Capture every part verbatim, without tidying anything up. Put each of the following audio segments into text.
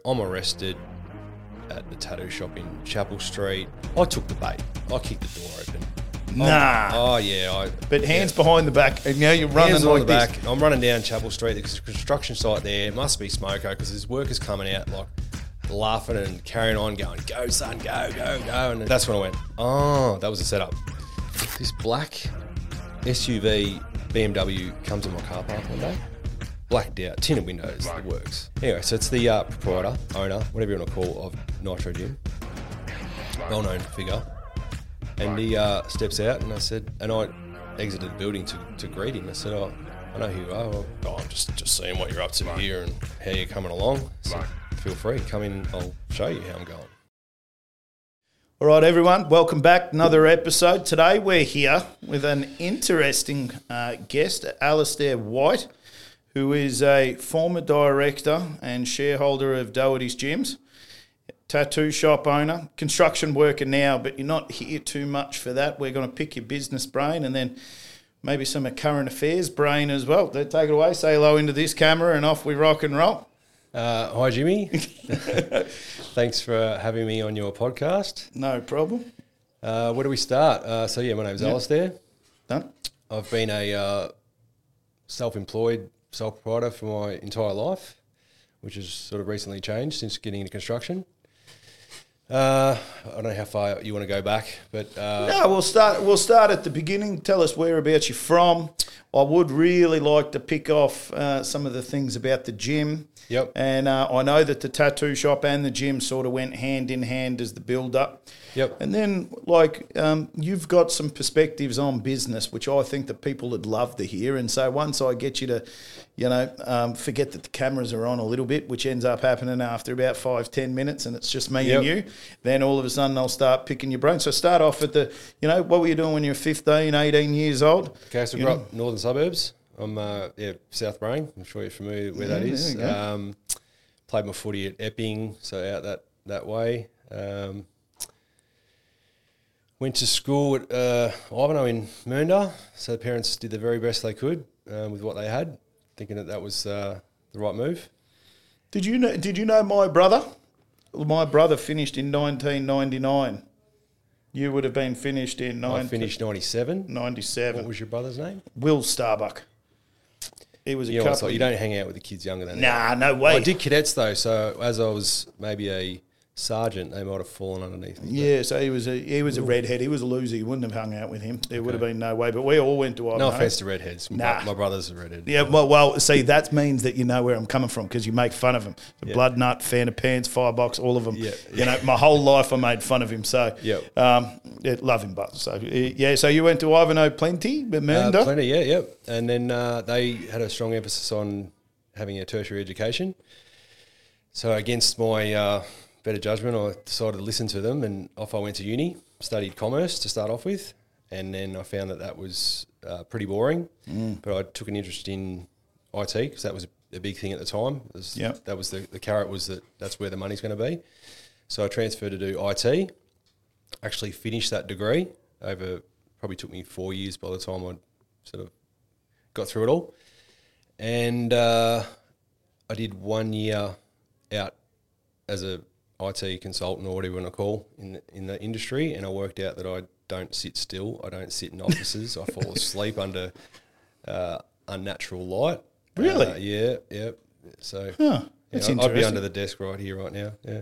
I'm arrested at the tattoo shop in Chapel Street. I took the bait. I kicked the door open. Nah. Oh, oh yeah. I, But hands yeah. behind the back, and now you're running Hands like on the this. back. I'm running down Chapel Street. There's a construction site there. It must be Smoko because there's workers coming out like laughing and carrying on, going, "Go son, go, go, go!" And that's when I went, "Oh, that was a setup." This black S U V B M W comes in my car park one day. Blacked out, tinted windows, it works. Anyway, so it's the uh, proprietor, owner, whatever you want to call, of Nitro Gym. Well-known figure. And he uh, steps out and I said, and I exited the building to, to greet him. I said, oh, I know who you are. Well, oh, I'm just, just seeing what you're up to here and how you're coming along. So feel free, come in, I'll show you how I'm going. All right, everyone, welcome back. Another episode. Today we're here with an interesting uh, guest, Alistair White, who is a former director and shareholder of Doherty's Gyms, tattoo shop owner, construction worker now, but you're not here too much for that. We're going to pick your business brain and then maybe some current affairs brain as well. Take it away, say hello into this camera and off we rock and roll. Uh, hi, Jimmy. Thanks for having me on your podcast. No problem. Uh, where do we start? Uh, so, yeah, my name's Yep. Alistair. Done. I've been a uh, self-employed sole proprietor for my entire life, which has sort of recently changed since getting into construction. Uh, I don't know how far you want to go back, but uh, No, we'll start. We'll start at the beginning. Tell us whereabouts you're from. I would really like to pick off uh, some of the things about the gym. Yep. And uh, I know that the tattoo shop and the gym sort of went hand in hand as the build-up. Yep. And then, like, um, you've got some perspectives on business, which I think that people would love to hear. And so once I get you to, you know, um, forget that the cameras are on a little bit, which ends up happening after about five, ten minutes, and it's just me Yep. and you, then all of a sudden I'll start picking your brain. So start off at the, you know, what were you doing when you were fifteen, eighteen years old? okay, so I You grew know? up northern suburbs. I'm uh, yeah South Brain. I'm sure you're familiar where that Yeah, is. there you go. Um, played my footy at Epping, so out that that way. Um, went to school at uh, Ivanhoe in Mernda. So the parents did the very best they could um, with what they had, thinking that that was uh, the right move. Did you know? Did you know my brother? My brother finished in nineteen ninety-nine. You would have been finished in I nineteen finished ninety-seven. ninety-seven. What was your brother's name? Will Starbuck. He was a You know, couple. it's like you don't hang out with the kids younger than Nah, that. no way. I did cadets though, so as I was maybe a sergeant, they might have fallen underneath me. Yeah, so he was a he was a redhead. He was a loser. You wouldn't have hung out with him. There would have been no way. But we all went to No Ivanhoe. offense to redheads. My, Nah. my brother's a redhead. Yeah, well, well, see, that means that you know where I'm coming from because you make fun of him. The Yeah. blood nut, fan of pants, firebox, all of them. Yeah, You know, my whole life I made fun of him. So, Yep. um, yeah, love him, but so yeah. So you went to Ivanhoe plenty, but Uh, Mernda. plenty, yeah, yep. And then uh, they had a strong emphasis on having a tertiary education. So against my uh, better judgment, I decided to listen to them, and off I went to uni, studied commerce to start off with, and then I found that that was uh, pretty boring. Mm. But I took an interest in I T because that was a, a big thing at the time. It was- Yep. That was the, the carrot was that that's where the money's going to be. So I transferred to do I T, actually finished that degree over, probably took me four years by the time I sort of got through it all. And uh, I did one year out as a I T consultant or whatever you want to call in the, in the industry, and I worked out that I don't sit still. I don't sit in offices. I fall asleep under uh, unnatural light. Really? Uh, yeah, yeah. So Huh, yeah, that's I'd be interesting. under the desk right here, right now. Yeah.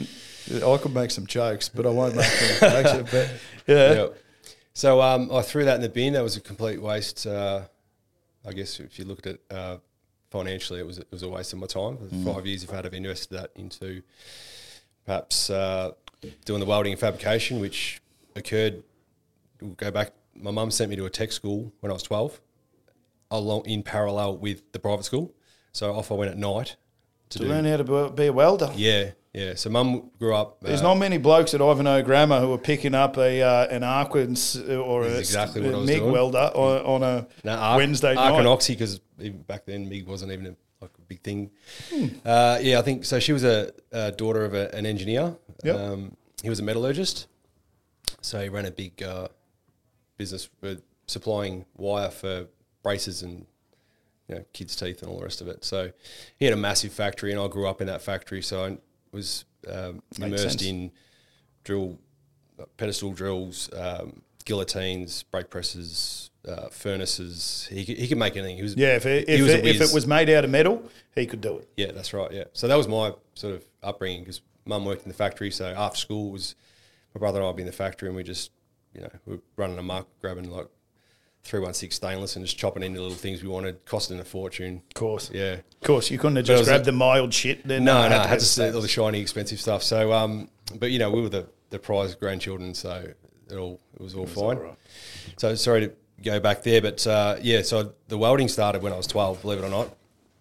I could make some jokes, but I won't make them. Actually, but yeah. Yeah. So um, I threw that in the bin. That was a complete waste. Uh, I guess if you looked at uh, financially, it was it was a waste of my time. For Mm. Five years, if I had have invested that into perhaps uh, doing the welding and fabrication, which occurred. We'll go back. My mum sent me to a tech school when I was twelve, along in parallel with the private school. So off I went at night to, To do. learn how to be- be a welder. Yeah, yeah. So mum grew up. There's uh, not many blokes at Ivanhoe Grammar who are picking up a uh, an Arquins or a, That's exactly what a I was MIG doing. welder on, on a No, Arc, Wednesday Arc night. and Oxy, because back then MIG wasn't even a, like a big thing. Hmm. Uh, yeah, I think so. She was a, a daughter of a, an engineer. Yep. Um, he was a metallurgist, so he ran a big uh, business for supplying wire for braces and you know kids' teeth and all the rest of it. So he had a massive factory, and I grew up in that factory. So I was um, Makes immersed sense. in drill, pedestal drills, um, guillotines, brake presses, uh, furnaces. He could, he could make anything. He was Yeah, if it, he if, was a it, if whiz. it was made out of metal, he could do it. Yeah, that's right. Yeah, so that was my sort of upbringing because mum worked in the factory. So after school was my brother and I'd be in the factory, and we just you know we were running amok, grabbing like three one six stainless and just chopping into little things we wanted, costing a fortune. Of course. Yeah. Of course, you couldn't have But it just was grabbed a- the mild shit. Then No, uh, no, I to had have to see all the stainless. shiny, expensive stuff. So, um, but you know, we were the, the prized grandchildren, so it all it was all fine. all right. So sorry to go back there, but uh, yeah, so the welding started when I was twelve, believe it or not.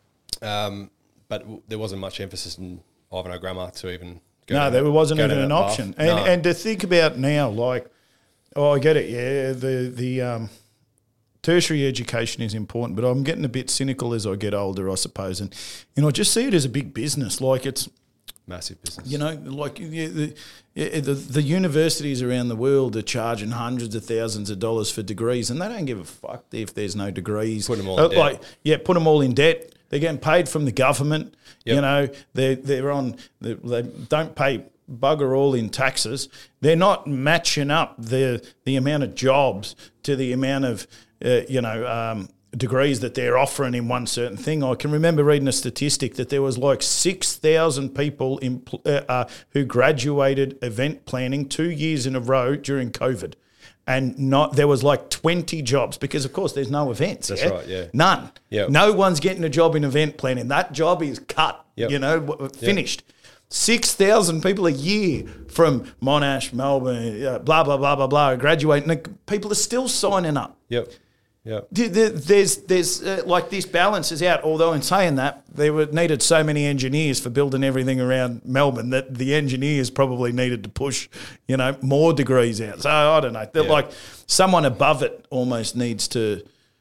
Um, but w- there wasn't much emphasis in Ivanhoe Grammar to even go. No, down there that- wasn't go even down an that path. option. And No. and to think about now, like, oh, I get it. Yeah, the the um, tertiary education is important, but I'm getting a bit cynical as I get older, I suppose. And you know, I just see it as a big business. Like it's Massive business. you know, like yeah, the, yeah, the the universities around the world are charging hundreds of thousands of dollars for degrees, and they don't give a fuck if there's no degrees. Put them all in Uh, debt. Like, yeah, put them all in debt. They're getting paid from the government. Yep. You know, they they're on. They, they don't pay bugger all in taxes. They're not matching up the the amount of jobs to the amount of uh, you know. Um, degrees that they're offering in one certain thing. I can remember reading a statistic that there was like six thousand people in, uh, uh, who graduated event planning two years in a row during COVID. And not there was like twenty jobs because, of course, there's no events. That's yeah? right, yeah. None. Yep. No one's getting a job in event planning. That job is cut, Yep. you know, w- finished. six thousand people a year from Monash, Melbourne, uh, blah, blah, blah, blah, blah, graduating. And people are still signing up. Yep. Yep. There- there- There's, there's uh, like this balance is out. Although in saying that, there were needed so many engineers for building everything around Melbourne that the engineers probably needed to push, you know, more degrees out. So I don't know. They're Yeah. Like someone above it almost needs to,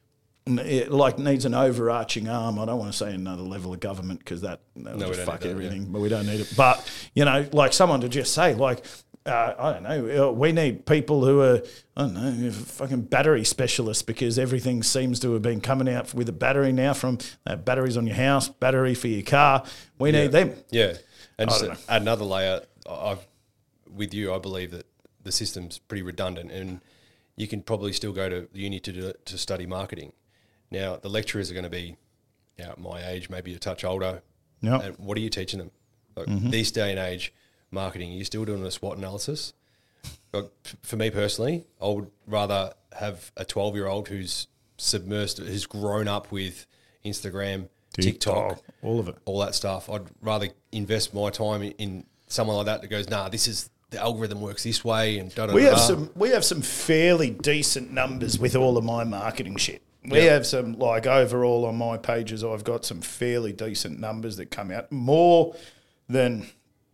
it like needs an overarching arm. I don't want to say another level of government because that that'll No, we just don't fuck need that, everything. But we don't need it. But you know, like someone to just say like. Uh, I don't know. uh, We need people who are, I don't know, fucking battery specialists because everything seems to have been coming out with a battery now from uh, batteries on your house, battery for your car. We Yeah. need them. Yeah, and I just don't know. add another layer. I've with you, I believe that the system's pretty redundant, and you can probably still go to the uni to do, to study marketing. Now, the lecturers are going to be out my age, maybe a touch older. Yep. And what are you teaching them? Like Mm-hmm. These day and age, marketing, are you still doing a SWOT analysis? Like, f- for me personally, I would rather have a twelve-year-old who's submersed, who's grown up with Instagram, TikTok, all of it. all that stuff. I'd rather invest my time in, in someone like that that goes, nah, this is the algorithm works this way, and da da da. We have da. some. We have some fairly decent numbers with all of my marketing shit. We Yeah. have some like overall on my pages. I've got some fairly decent numbers that come out more than.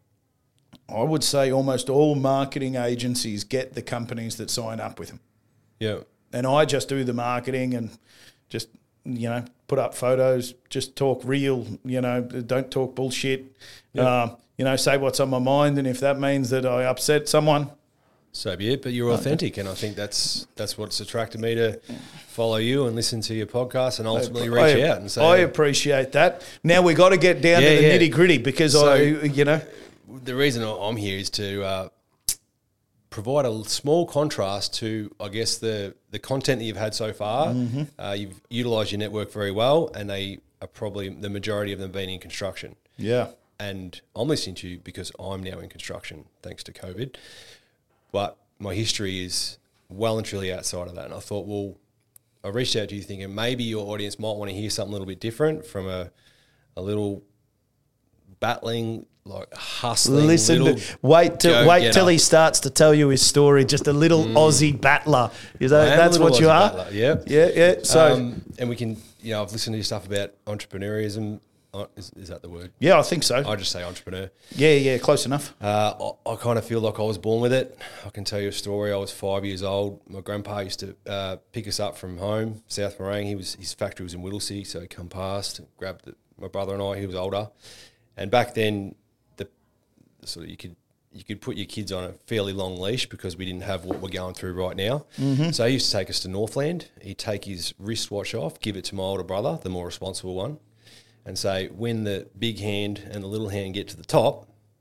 I would say almost all marketing agencies get the companies that sign up with them. Yeah, And I just do the marketing and just, you know, put up photos, just talk real, you know, don't talk bullshit. Yeah. Um, you know, say what's on my mind. And if that means that I upset someone, so be it. But you're authentic, and I think that's that's what's attracted me to follow you and listen to your podcast, and ultimately reach I, out and say, I appreciate that. Now we got to get down Yeah, to the yeah. nitty gritty because So- I, you know, the reason I'm here is to uh, provide a small contrast to, I guess, the the content that you've had so far. Mm-hmm. Uh, you've utilised your network very well, and they are probably the majority of them being in construction. yeah, And I'm listening to you because I'm now in construction, thanks to COVID. But my history is well and truly outside of that. And I thought, well, I reached out to you thinking maybe your audience might want to hear something a little bit different from a a little battling, like hustling. listen. little To, wait till go wait getter. till he starts to tell you his story. Just a little Aussie battler. Is that I am a that's little what you Aussie are? battler, yeah. Yeah, yeah. So um, and we can, you know, I've listened to your stuff about entrepreneurism. Uh, Is, is that the word? yeah, I think so. I just say entrepreneur. Yeah, yeah, close enough. Uh, I, I kind of feel like I was born with it. I can tell you a story. I was five years old. My grandpa used to uh, pick us up from home, South Morang. He was his factory was in Whittlesea, so he come past, grabbed the, my brother and I. He was older, and back then, the sort of you could you could put your kids on a fairly long leash because we didn't have what we're going through right now. Mm-hmm. So he used to take us to Northland. He'd take his wristwatch off, give it to my older brother, the more responsible one, and say, when the big hand and the little hand get to the top,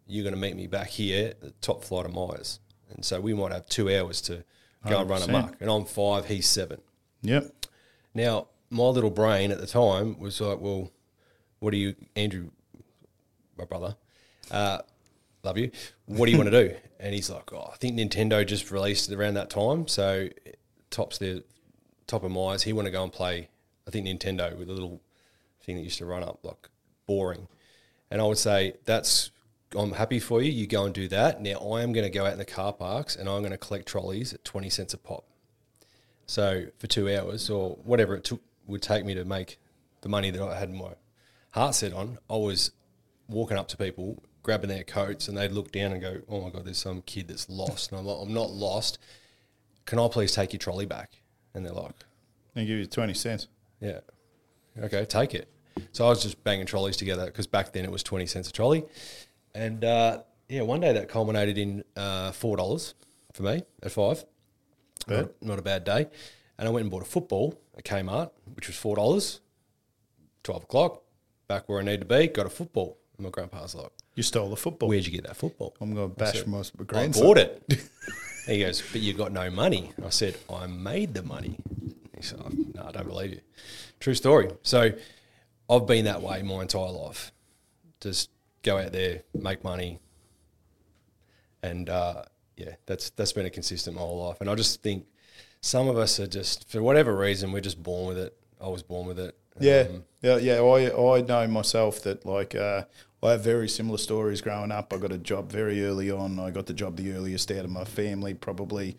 you're going to meet me back here at the top flight of Myers. And so we might have two hours to go and run amok. And I'm five, he's seven. Yep. Now, my little brain at the time was like, well, what do you, Andrew, my brother, uh, love you, what do you want to do? And he's like, oh, I think Nintendo just released it around that time. So tops the top of Myers. He wanted to go and play, I think, Nintendo with a little thing that used to run up, like boring. And I would say, that's, I'm happy for you. You go and do that. Now I am going to go out in the car parks and I'm going to collect trolleys at twenty cents a pop. So for two hours or whatever it took, would take me to make the money that I had my heart set on, I was walking up to people, grabbing their coats, and they'd look down and go, oh my God, there's some kid that's lost. And I'm like, I'm not lost. Can I please take your trolley back? And they're like, They give you twenty cents. yeah, okay, take it. So I was just banging trolleys together because back then it was twenty cents a trolley. And uh, yeah, one day that culminated in uh, four dollars for me at five. Not, not a bad day. And I went and bought a football at Kmart, which was four dollars, twelve o'clock, back where I need to be, got a football. And my grandpa's like, You stole the football. where'd you get that football? I'm going to bash said, my I grandson. bought it. He goes, but you got no money. I said, I made the money. He said, oh, no, I don't believe you. True story. So I've been that way my entire life. Just go out there, make money. And, uh, yeah, that's that's been a consistent my whole life. And I just think some of us are just, for whatever reason, we're just born with it. I was born with it. Yeah, Um, yeah, yeah. I I know myself that like uh, I have very similar stories growing up. I got a job very early on. I got the job the earliest out of my family, probably.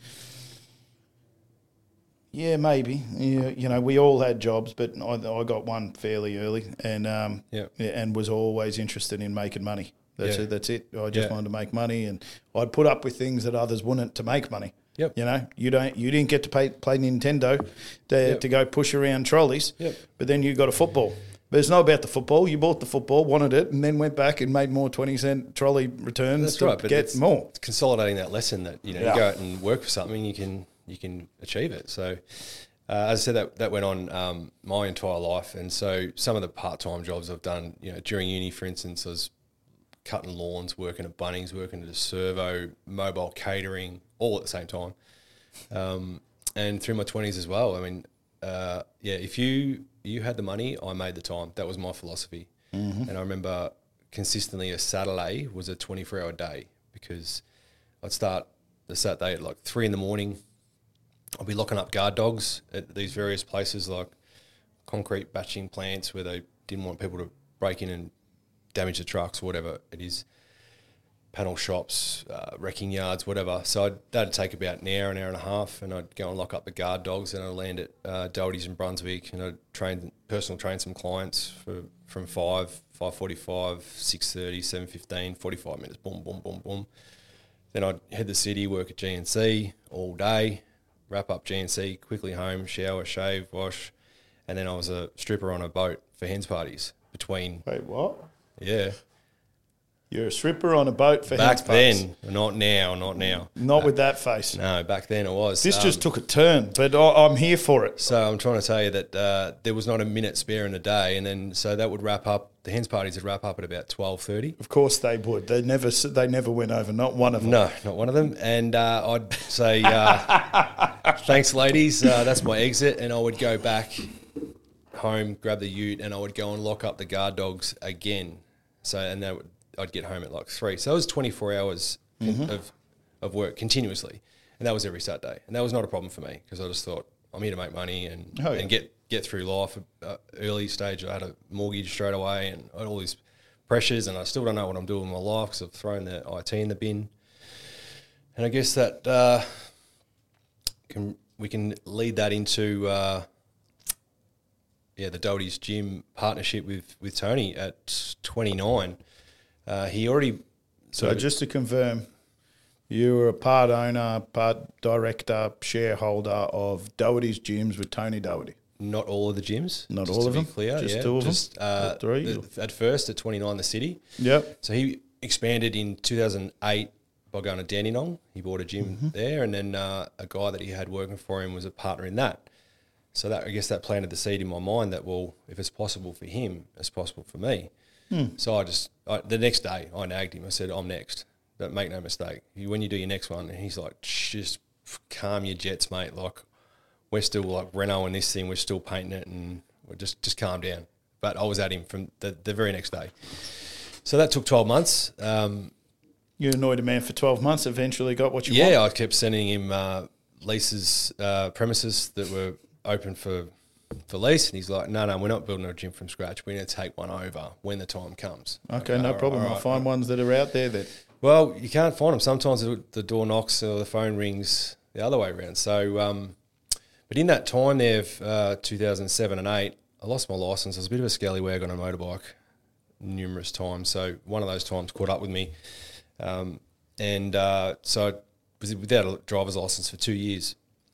Yeah, maybe. Yeah, you know, we all had jobs, but I, I got one fairly early, and um, Yeah. and was always interested in making money. That's Yeah. it. That's it. I just Yeah. wanted to make money, and I'd put up with things that others wouldn't to make money. Yep. You know, you don't. You didn't get to pay, play Nintendo to, Yep. to go push around trolleys. Yep. But then you got a football. But it's not about the football. You bought the football, wanted it, and then went back and made more twenty cent trolley returns That's to right, but get it's, more. it's consolidating that lesson that you know Yeah. you go out and work for something, you can you can achieve it. So, uh, as I said, that that went on um, my entire life, and so some of the part time jobs I've done, you know, during uni, for instance, I was cutting lawns, working at Bunnings, working at a servo, mobile catering, all at the same time, um, and through my twenties as well. I mean, uh, yeah, if you you had the money, I made the time. That was my philosophy. And I remember consistently a Saturday was a twenty-four hour day because I'd start the Saturday at like three in the morning. I'd be locking up guard dogs at these various places like concrete batching plants where they didn't want people to break in and damage the trucks or whatever it is. Panel shops, uh, wrecking yards, whatever. So I'd, that'd take about an hour, an hour and a half, and I'd go and lock up the guard dogs, and I'd land at uh, Doherty's in Brunswick, and I'd train, personal train some clients for from five, five forty-five, six thirty, seven fifteen, forty-five minutes, boom, boom, boom, boom. Then I'd head to the city, work at G N C all day, wrap up G N C, quickly home, shower, shave, wash, and then I was a stripper on a boat for hens parties between, Wait, what? yeah. You're a stripper on a boat for Back hens parties. then, not now, not now. Not with that face. No, back then it was. This Um, just took a turn, but I, I'm here for it. So I'm trying to tell you that uh, there was not a minute spare in the day, and then so that would wrap up. The hens parties would wrap up at about twelve thirty. Of course they would. They never. s- They never went over. Not one of them. No, not one of them. And uh, I'd say, uh, thanks, ladies. Uh, that's my exit, and I would go back home, grab the ute, and I would go and lock up the guard dogs again. So and that would, I'd get home at like three. So it was twenty-four hours Mm-hmm. of of work continuously, and that was every Saturday. And that was not a problem for me because I just thought I'm here to make money and Oh, yeah. and get get through life. Uh, early stage, I had a mortgage straight away, and I had all these pressures, and I still don't know what I'm doing with my life because I've thrown the I T in the bin. And I guess that uh, can we can lead that into uh, yeah the Doherty's Gym partnership with with Tony at twenty-nine. Uh, he already So just to confirm, you were a part owner, part director, shareholder of Doherty's Gyms with Tony Doherty. not all of the gyms. Not just all to of be them? Clear, Just yeah, two of them? just, Uh, Or three? the- at first at twenty-nine, the city. Yep. So he expanded in two thousand eight by going to Dandenong. He bought a gym Mm-hmm. there, and then uh, a guy that he had working for him was a partner in that. So that I guess that planted the seed in my mind that, well, if it's possible for him, it's possible for me. Hmm. So I just I, the next day I nagged him. I said, "I'm next. Don't make no mistake. You, when you do your next one," and he's like, "Just calm your jets, mate. Like we're still like Renault and this thing. We're still painting it, and we're just just calm down." But I was at him from the, the very next day. So that took twelve months. Um, You annoyed a man for twelve months. Eventually, got what you yeah, want. I kept sending him uh, leases, uh, premises that were open for for lease, and he's like, "No, no, we're not building a gym from scratch. We need to take one over when the time comes." Okay, Like, no all problem. right, I'll all find right. ones that are out there that. Well, you can't find them. Sometimes the, the door knocks or the phone rings the other way around. So, um, but in that time there, of, uh, two thousand seven and eight, I lost my license. I was a bit of a scallywag on a motorbike numerous times. So one of those times caught up with me. Um, and uh, so I was without a driver's license for two years.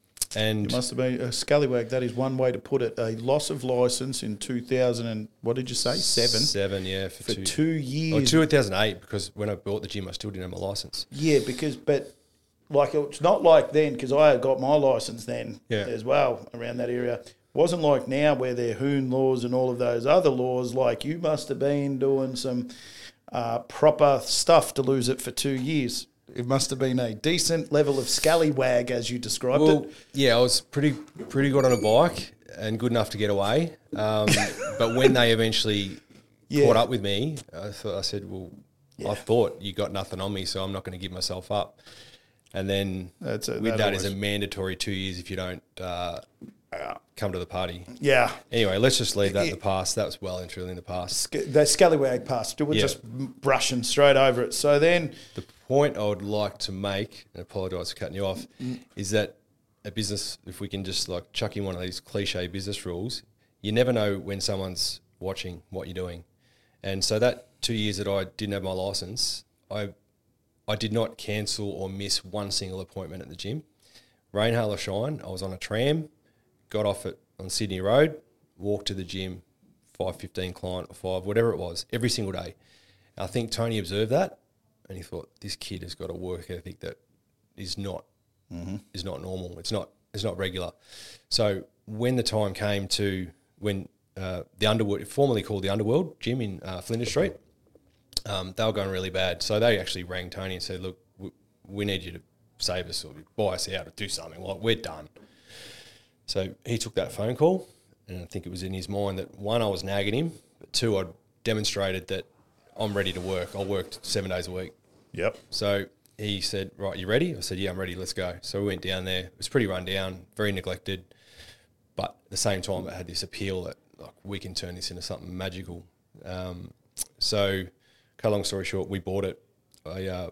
And It must have been a scallywag. That is one way to put it. A loss of license in two thousand and what did you say? Seven. Seven, yeah, for, For two, two Oh, years. two thousand eight, because when I bought the gym, I still didn't have my license. Yeah, because but like it's not like then because I had got my license then Yeah. as well around that area. Wasn't like now where there are Hoon laws and all of those other laws. Like you must have been doing some uh, proper stuff to lose it for two years. It must have been a decent level of scallywag as you described Well, it. yeah, I was pretty pretty good on a bike and good enough to get away. Um, but when they eventually Yeah. caught up with me, I thought I said, "Well, Yeah. I thought you got nothing on me, so I'm not going to give myself up." And then That's a, with that that is a always- mandatory two years if you don't uh, come to the party. Yeah. Anyway, let's just leave that in the past. That was well and truly in the past. Sc- That scallywag passed. We're Yeah. just brushing straight over it. So then, The point I would like to make, and apologise for cutting you off, is that a business, if we can just like chuck in one of these cliche business rules, you never know when someone's watching what you're doing. And so that two years that I didn't have my licence, I I did not cancel or miss one single appointment at the gym. Rain, hail or shine, I was on a tram, got off it on Sydney Road, walked to the gym, five fifteen client or five, whatever it was, every single day. And I think Tony observed that, and he thought, this kid has got a work ethic that is not Mm-hmm. is not normal. It's not it's not regular. So when the time came to when uh, the Underwood, formerly called the Underworld Gym in uh, Flinders Street, um, they were going really bad. So they actually rang Tony and said, "Look, we, we need you to save us or buy us out or do something. Like we're done." So he took that phone call, and I think it was in his mind that one, I was nagging him, but two, I'd demonstrated that I'm ready to work. I worked seven days a week. yep. So he said, "Right, you ready?" I said, "Yeah, I'm ready. Let's go." So we went down there. It was pretty run down, very neglected, but at the same time, it had this appeal that like we can turn this into something magical. Um, so, cut a long story short, we bought it. I uh,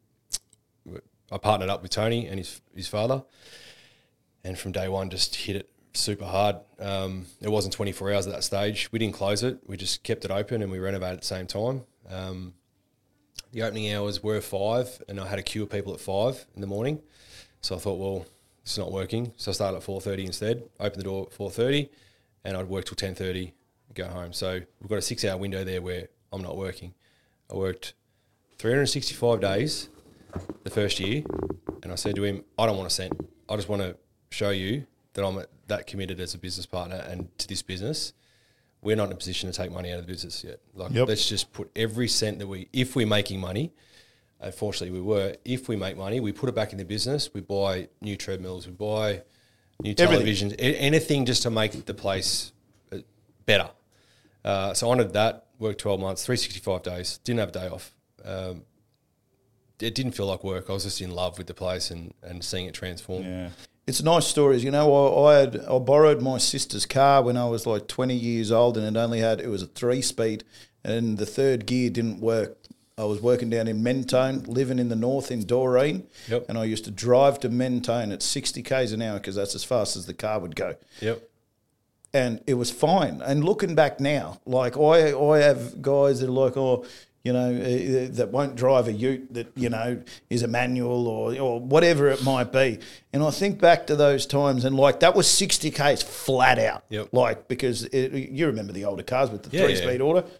I partnered up with Tony and his his father, and from day one, just hit it super hard. Um, it wasn't twenty-four hours at that stage. We didn't close it. We just kept it open and we renovated at the same time. Um, The opening hours were five, and I had a queue of people at five in the morning. So I thought, well, it's not working. So I started at four thirty instead. Opened the door at four thirty, and I'd work till ten thirty, go home. So we've got a six-hour window there where I'm not working. I worked three hundred sixty-five days the first year, and I said to him, I don't want a cent. I just want to show you that I'm that committed as a business partner and to this business. We're not in a position to take money out of the business yet. Like, Yep. let's just put every cent that we, if we're making money, unfortunately we were, if we make money, we put it back in the business. We buy new treadmills, we buy new Everything. televisions, a- anything just to make the place uh, better. Uh, so I honoured that, worked twelve months, three hundred sixty-five days, didn't have a day off. Um, it didn't feel like work. I was just in love with the place and, and seeing it transform. Yeah. It's nice stories. You know, I, I had I borrowed my sister's car when I was like twenty years old, and it only had it was a three speed, and the third gear didn't work. I was working down in Mentone, living in the north in Doreen, Yep. and I used to drive to Mentone at sixty k's an hour because that's as fast as the car would go. Yep. And it was fine. And looking back now, like I, I have guys that are like, oh, you know, uh, that won't drive a ute that, you know, is a manual or, or whatever it might be. And I think back to those times and like that was sixty k's flat out. Yep. Like because it, you remember the older cars with the Yeah, three-speed yeah. order.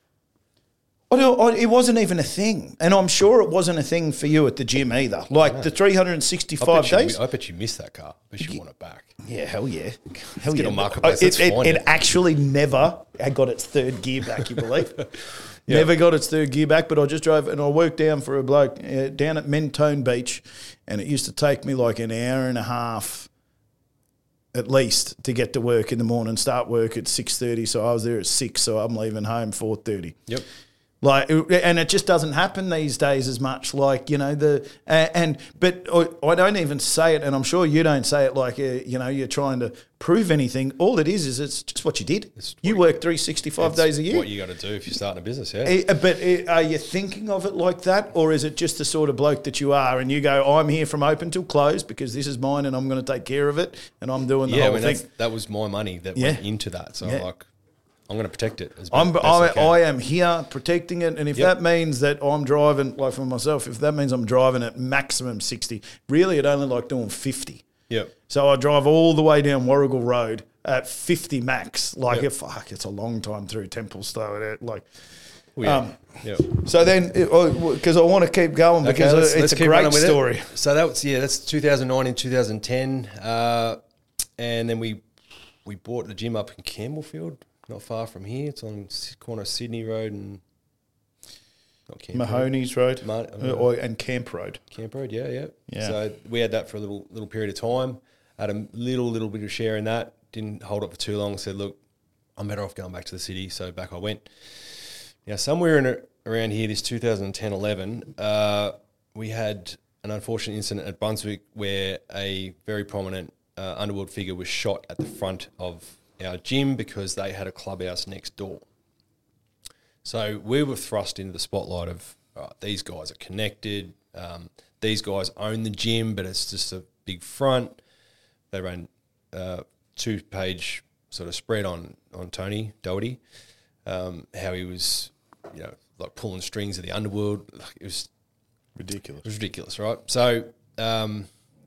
I don't, I, it wasn't even a thing. And I'm sure it wasn't a thing for you at the gym either. Like the three hundred I sixty-five bet, you, days. I bet you missed that car. I bet you want it back. Yeah, hell yeah. Hell get yeah. on Marketplace, It, let's it, find it it. actually never had got its third gear back, you believe? Yeah. Never got its third gear back, but I just drove and I worked down for a bloke uh, down at Mentone Beach, and it used to take me like an hour and a half at least to get to work in the morning, start work at six thirty. So I was there at six, so I'm leaving home four thirty. Yep. Like, and it just doesn't happen these days as much. Like, you know, the and, and but I, I don't even say it, and I'm sure you don't say it like uh, you know you're trying to prove anything. All it is is it's just what you did. You work three sixty-five days a year. What you got to do if you're starting a business, yeah. Uh, But uh, are you thinking of it like that, or is it just the sort of bloke that you are, and you go, "I'm here from open till close because this is mine, and I'm going to take care of it, and I'm doing the yeah, whole I mean, thing." that was my money that Yeah. went into that. So Yeah. I'm like, I'm going to protect it as I'm, best I, I can. I am here protecting it, and if Yep. that means that I'm driving, like for myself, if that means I'm driving at maximum sixty, really I'd only like doing fifty. Yep. So I drive all the way down Warrigal Road at fifty max. Like, Yep. if, fuck, it's a long time through Templestowe. Like, Well, yeah. um, yep. so then, because I want to keep going because let's- it's let's a keep great running with it. story. So that was yeah, that's two thousand nine and two thousand ten, uh, and then we we bought the gym up in Campbellfield, not far from here. It's on S- corner of Sydney Road and not Camp Road, Mahoney's Road Ma- uh, or, and Camp Road. Camp Road, yeah, yeah, Yeah. So we had that for a little little period of time. Had a little little bit of share in that. Didn't hold up for too long. Said, look, I'm better off going back to the city. So back I went. Now somewhere in a, around here, this two thousand ten eleven, uh, we had an unfortunate incident at Brunswick where a very prominent uh, underworld figure was shot at the front of our gym because they had a clubhouse next door. So we were thrust into the spotlight of all right, these guys are connected. Um, these guys own the gym, but it's just a big front. They ran uh, two-page sort of spread on on Tony Doherty, um, how he was, you know, like pulling strings of the underworld. It was Ridiculous. it was ridiculous, right? So, um,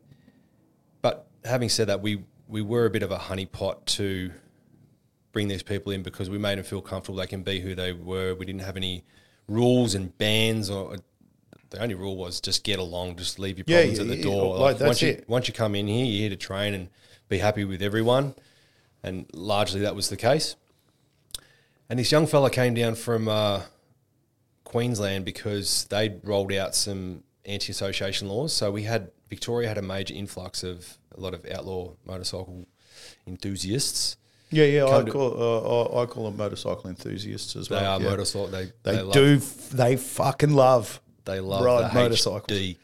but having said that, we we were a bit of a honeypot to bring these people in because we made them feel comfortable. They can be who they were. We didn't have any rules and bans, or the only rule was just get along, just leave your Yeah, problems yeah, at the yeah, door. like, Like, that's once you it. once you come in here, you're here to train and be happy with everyone, and largely that was the case. And this young fella came down from uh, Queensland because they'd rolled out some anti-association laws. So we had Victoria had a major influx of a lot of outlaw motorcycle enthusiasts. Yeah, yeah. I Come to- call uh, I, I call them motorcycle enthusiasts as well. They are yeah. motorcycle. They They, they, love, do. f- They fucking love. They love ride the motorcycles. H D.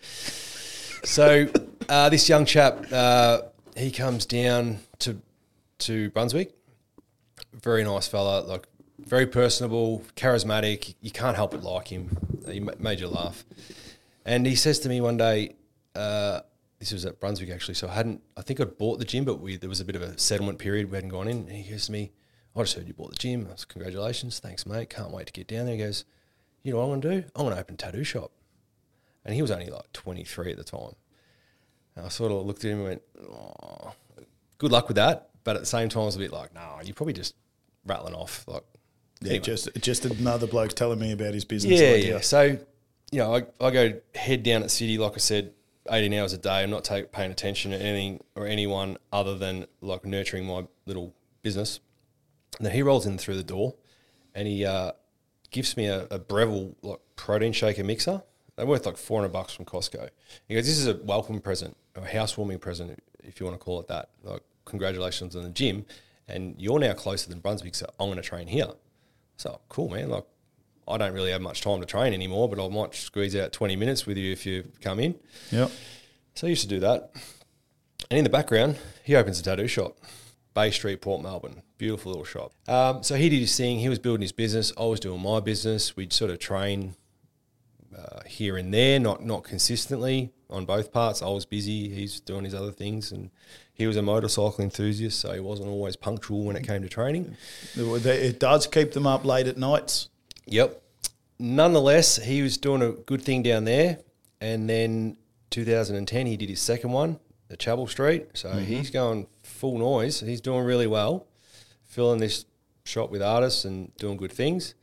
So uh, this young chap, uh, he comes down to to Brunswick. Very nice fella, like very personable, charismatic. You can't help but like him. He ma- made you laugh. And he says to me one day, uh, this was at Brunswick actually, so I hadn't, I think I'd bought the gym, but we there was a bit of a settlement period. We hadn't gone in. And he goes to me, I just heard you bought the gym. I said, congratulations. Thanks, mate. Can't wait to get down there. He goes, you know what I'm going to do? I'm going to open a tattoo shop. And he was only like twenty-three at the time. And I sort of looked at him and went, oh, good luck with that. But at the same time, I was a bit like, no, nah, you're probably just rattling off. Like, Yeah, anyway. just just another bloke telling me about his business. Yeah, idea. yeah. So, you know, I, I go head down at City, like I said, eighteen hours a day. I'm not take, paying attention to anything or anyone other than like nurturing my little business. And then he rolls in through the door and he uh, gives me a, a Breville like protein shaker mixer. They're worth like four hundred bucks from Costco. He goes, this is a welcome present, or a housewarming present, if you want to call it that. Like, congratulations on the gym. And you're now closer than Brunswick, so I'm going to train here. So, cool, man. Like, I don't really have much time to train anymore, but I might squeeze out twenty minutes with you if you come in. Yep. So I used to do that. And in the background, he opens a tattoo shop. Bay Street, Port Melbourne. Beautiful little shop. Um, so he did his thing. He was building his business. I was doing my business. We'd sort of train uh, here and there, not not consistently on both parts. I was busy. He's doing his other things. And he was a motorcycle enthusiast, so he wasn't always punctual when it came to training. It does keep them up late at nights. Yep. Nonetheless, he was doing a good thing down there. And then two thousand ten, he did his second one at Chapel Street. So mm-hmm. he's going full noise. He's doing really well, filling this shop with artists and doing good things.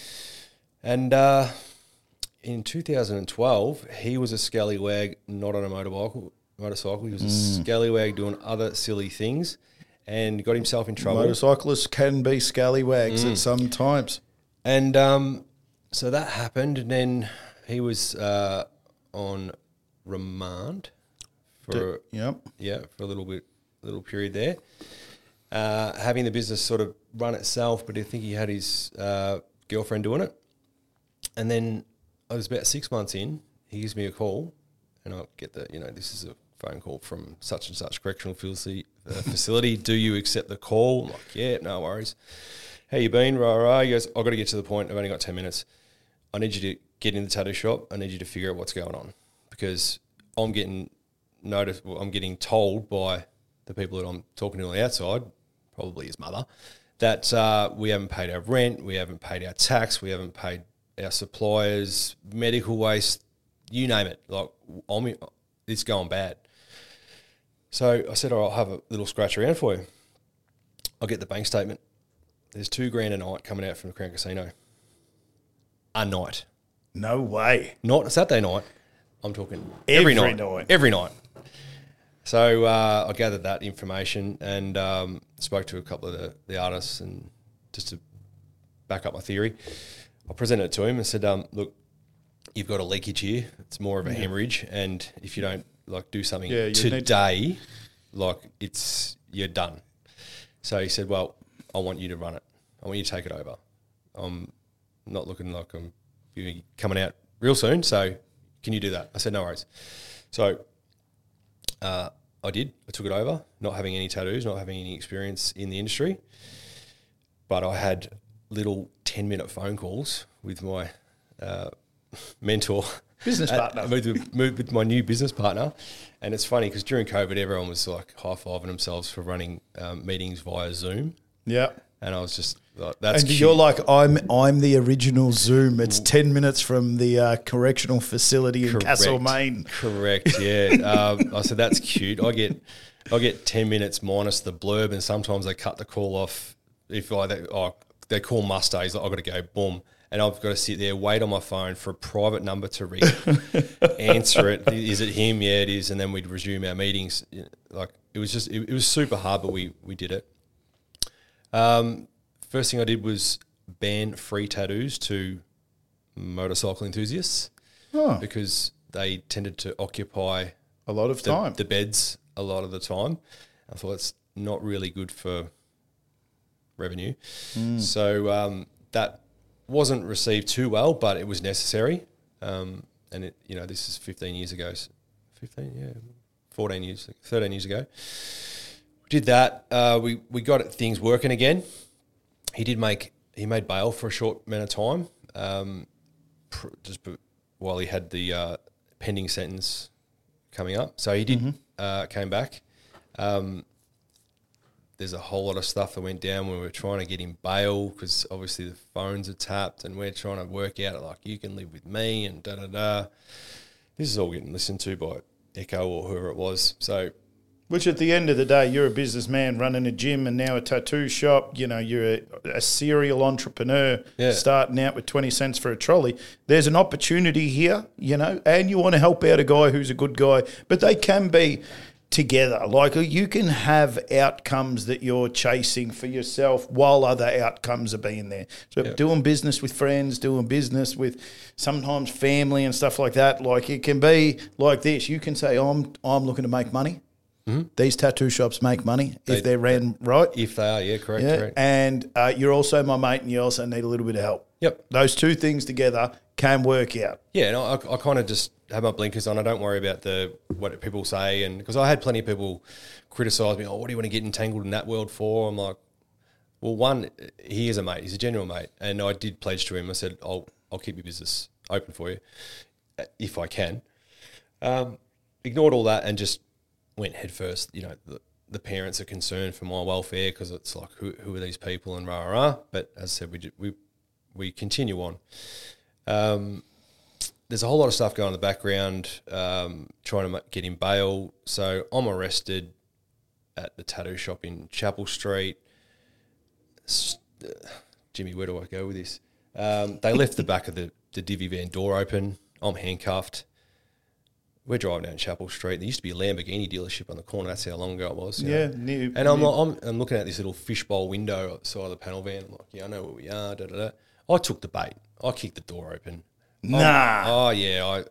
And uh, in two thousand twelve, he was a scallywag, not on a motorbike, motorcycle. He was mm. a scallywag doing other silly things and got himself in trouble. Motorcyclists can be scallywags mm. at some times. And um, so that happened, and then he was uh, on remand for Yep. yeah for a little bit, little period there, uh, having the business sort of run itself. But I think he had his uh, girlfriend doing it, and then I was about six months in. He gives me a call, and I get the you know this is a phone call from such and such correctional facility. Uh, facility. Do you accept the call? I'm like, yeah, no worries. How you been? Rah, rah. He goes, I've got to get to the point. I've only got ten minutes. I need you to get in the tattoo shop. I need you to figure out what's going on, because I'm getting noticed. Well, I'm getting told by the people that I'm talking to on the outside, probably his mother, that uh, we haven't paid our rent, we haven't paid our tax, we haven't paid our suppliers, medical waste, you name it. Like, I'm, it's going bad. So I said, all right, I'll have a little scratch around for you. I'll get the bank statement. There's two grand a night coming out from the Crown Casino. A night. No way. Not a Saturday night. I'm talking Every every, night. night. Every night. So uh, I gathered that information and um, spoke to a couple of the, the artists, and just to back up my theory, I presented it to him and said, um, look, you've got a leakage here. It's more of a yeah. hemorrhage, and if you don't like do something yeah, today, to- like it's you're done. So he said, well, I want you to run it. I want you to take it over. I'm not looking like I'm coming out real soon, so can you do that? I said, no worries. So uh, I did. I took it over, not having any tattoos, not having any experience in the industry, but I had little ten-minute phone calls with my uh, mentor. Business partner. Moved with, moved with my new business partner. And it's funny because during COVID, everyone was like high-fiving themselves for running um, meetings via Zoom. Yeah. And I was just like, that's And cute. you're like, I'm I'm the original Zoom. It's ten minutes from the uh, correctional facility in Correct. Castlemaine. Correct, yeah. um, I said, that's cute. I get I get ten minutes minus the blurb, and sometimes they cut the call off. If I, they, oh, they call muster, he's like, I've got to go, boom. And I've got to sit there, wait on my phone for a private number to ring, answer it. Is it him? Yeah, it is. And then we'd resume our meetings. Like it was just, it, it was super hard, but we we did it. Um, first thing I did was ban free tattoos to motorcycle enthusiasts oh. because they tended to occupy a lot of the, time, the beds a lot of the time. I thought it's not really good for revenue. Mm. So um, that wasn't received too well, but it was necessary. Um, and it, you know, this is fifteen years ago, fifteen, yeah, fourteen years, thirteen years ago. We did that. Uh, we, we got things working again. He did make, he made bail for a short amount of time, um, pr- just b- while he had the uh, pending sentence coming up. So he did, mm-hmm. uh, came back. Um, There's a whole lot of stuff that went down when we were trying to get him bail because obviously the phones are tapped and we're trying to work out like you can live with me and da da da. This is all getting listened to by Echo or whoever it was. So, which at the end of the day, you're a businessman running a gym and now a tattoo shop. You know, you're a, a serial entrepreneur yeah. starting out with twenty cents for a trolley. There's an opportunity here, you know, and you want to help out a guy who's a good guy, but they can be together. Like you can have outcomes that you're chasing for yourself while other outcomes are being there. So yeah. doing business with friends, doing business with sometimes family and stuff like that. Like it can be like this. You can say, I'm I'm looking to make money. Mm-hmm. These tattoo shops make money they, if they're ran right. If they are, yeah, correct. Yeah. correct. And uh, you're also my mate and you also need a little bit of help. Yep. Those two things together can work out. Yeah, and I, I kind of just have my blinkers on. I don't worry about the what people say, and because I had plenty of people criticise me. Oh, what do you want to get entangled in that world for? I'm like, well, one, he is a mate. He's a genuine mate, and I did pledge to him. I said, I'll I'll keep your business open for you if I can. Um, ignored all that and just went head first. You know, the, the parents are concerned for my welfare because it's like, who who are these people and rah rah. But as I said, we we we continue on. Um, there's a whole lot of stuff going on in the background, um, trying to get him bail. So I'm arrested at the tattoo shop in Chapel Street. Uh, Jimmy, where do I go with this? Um, they left the back of the, the divvy van door open. I'm handcuffed. We're driving down Chapel Street. There used to be a Lamborghini dealership on the corner. That's how long ago it was. Yeah. Know? New, and I'm, new. I'm I'm looking at this little fishbowl window at the side of the panel van. I'm like, yeah, I know where we are, da da da. I took the bait. I kicked the door open. Nah. Oh, oh yeah. I,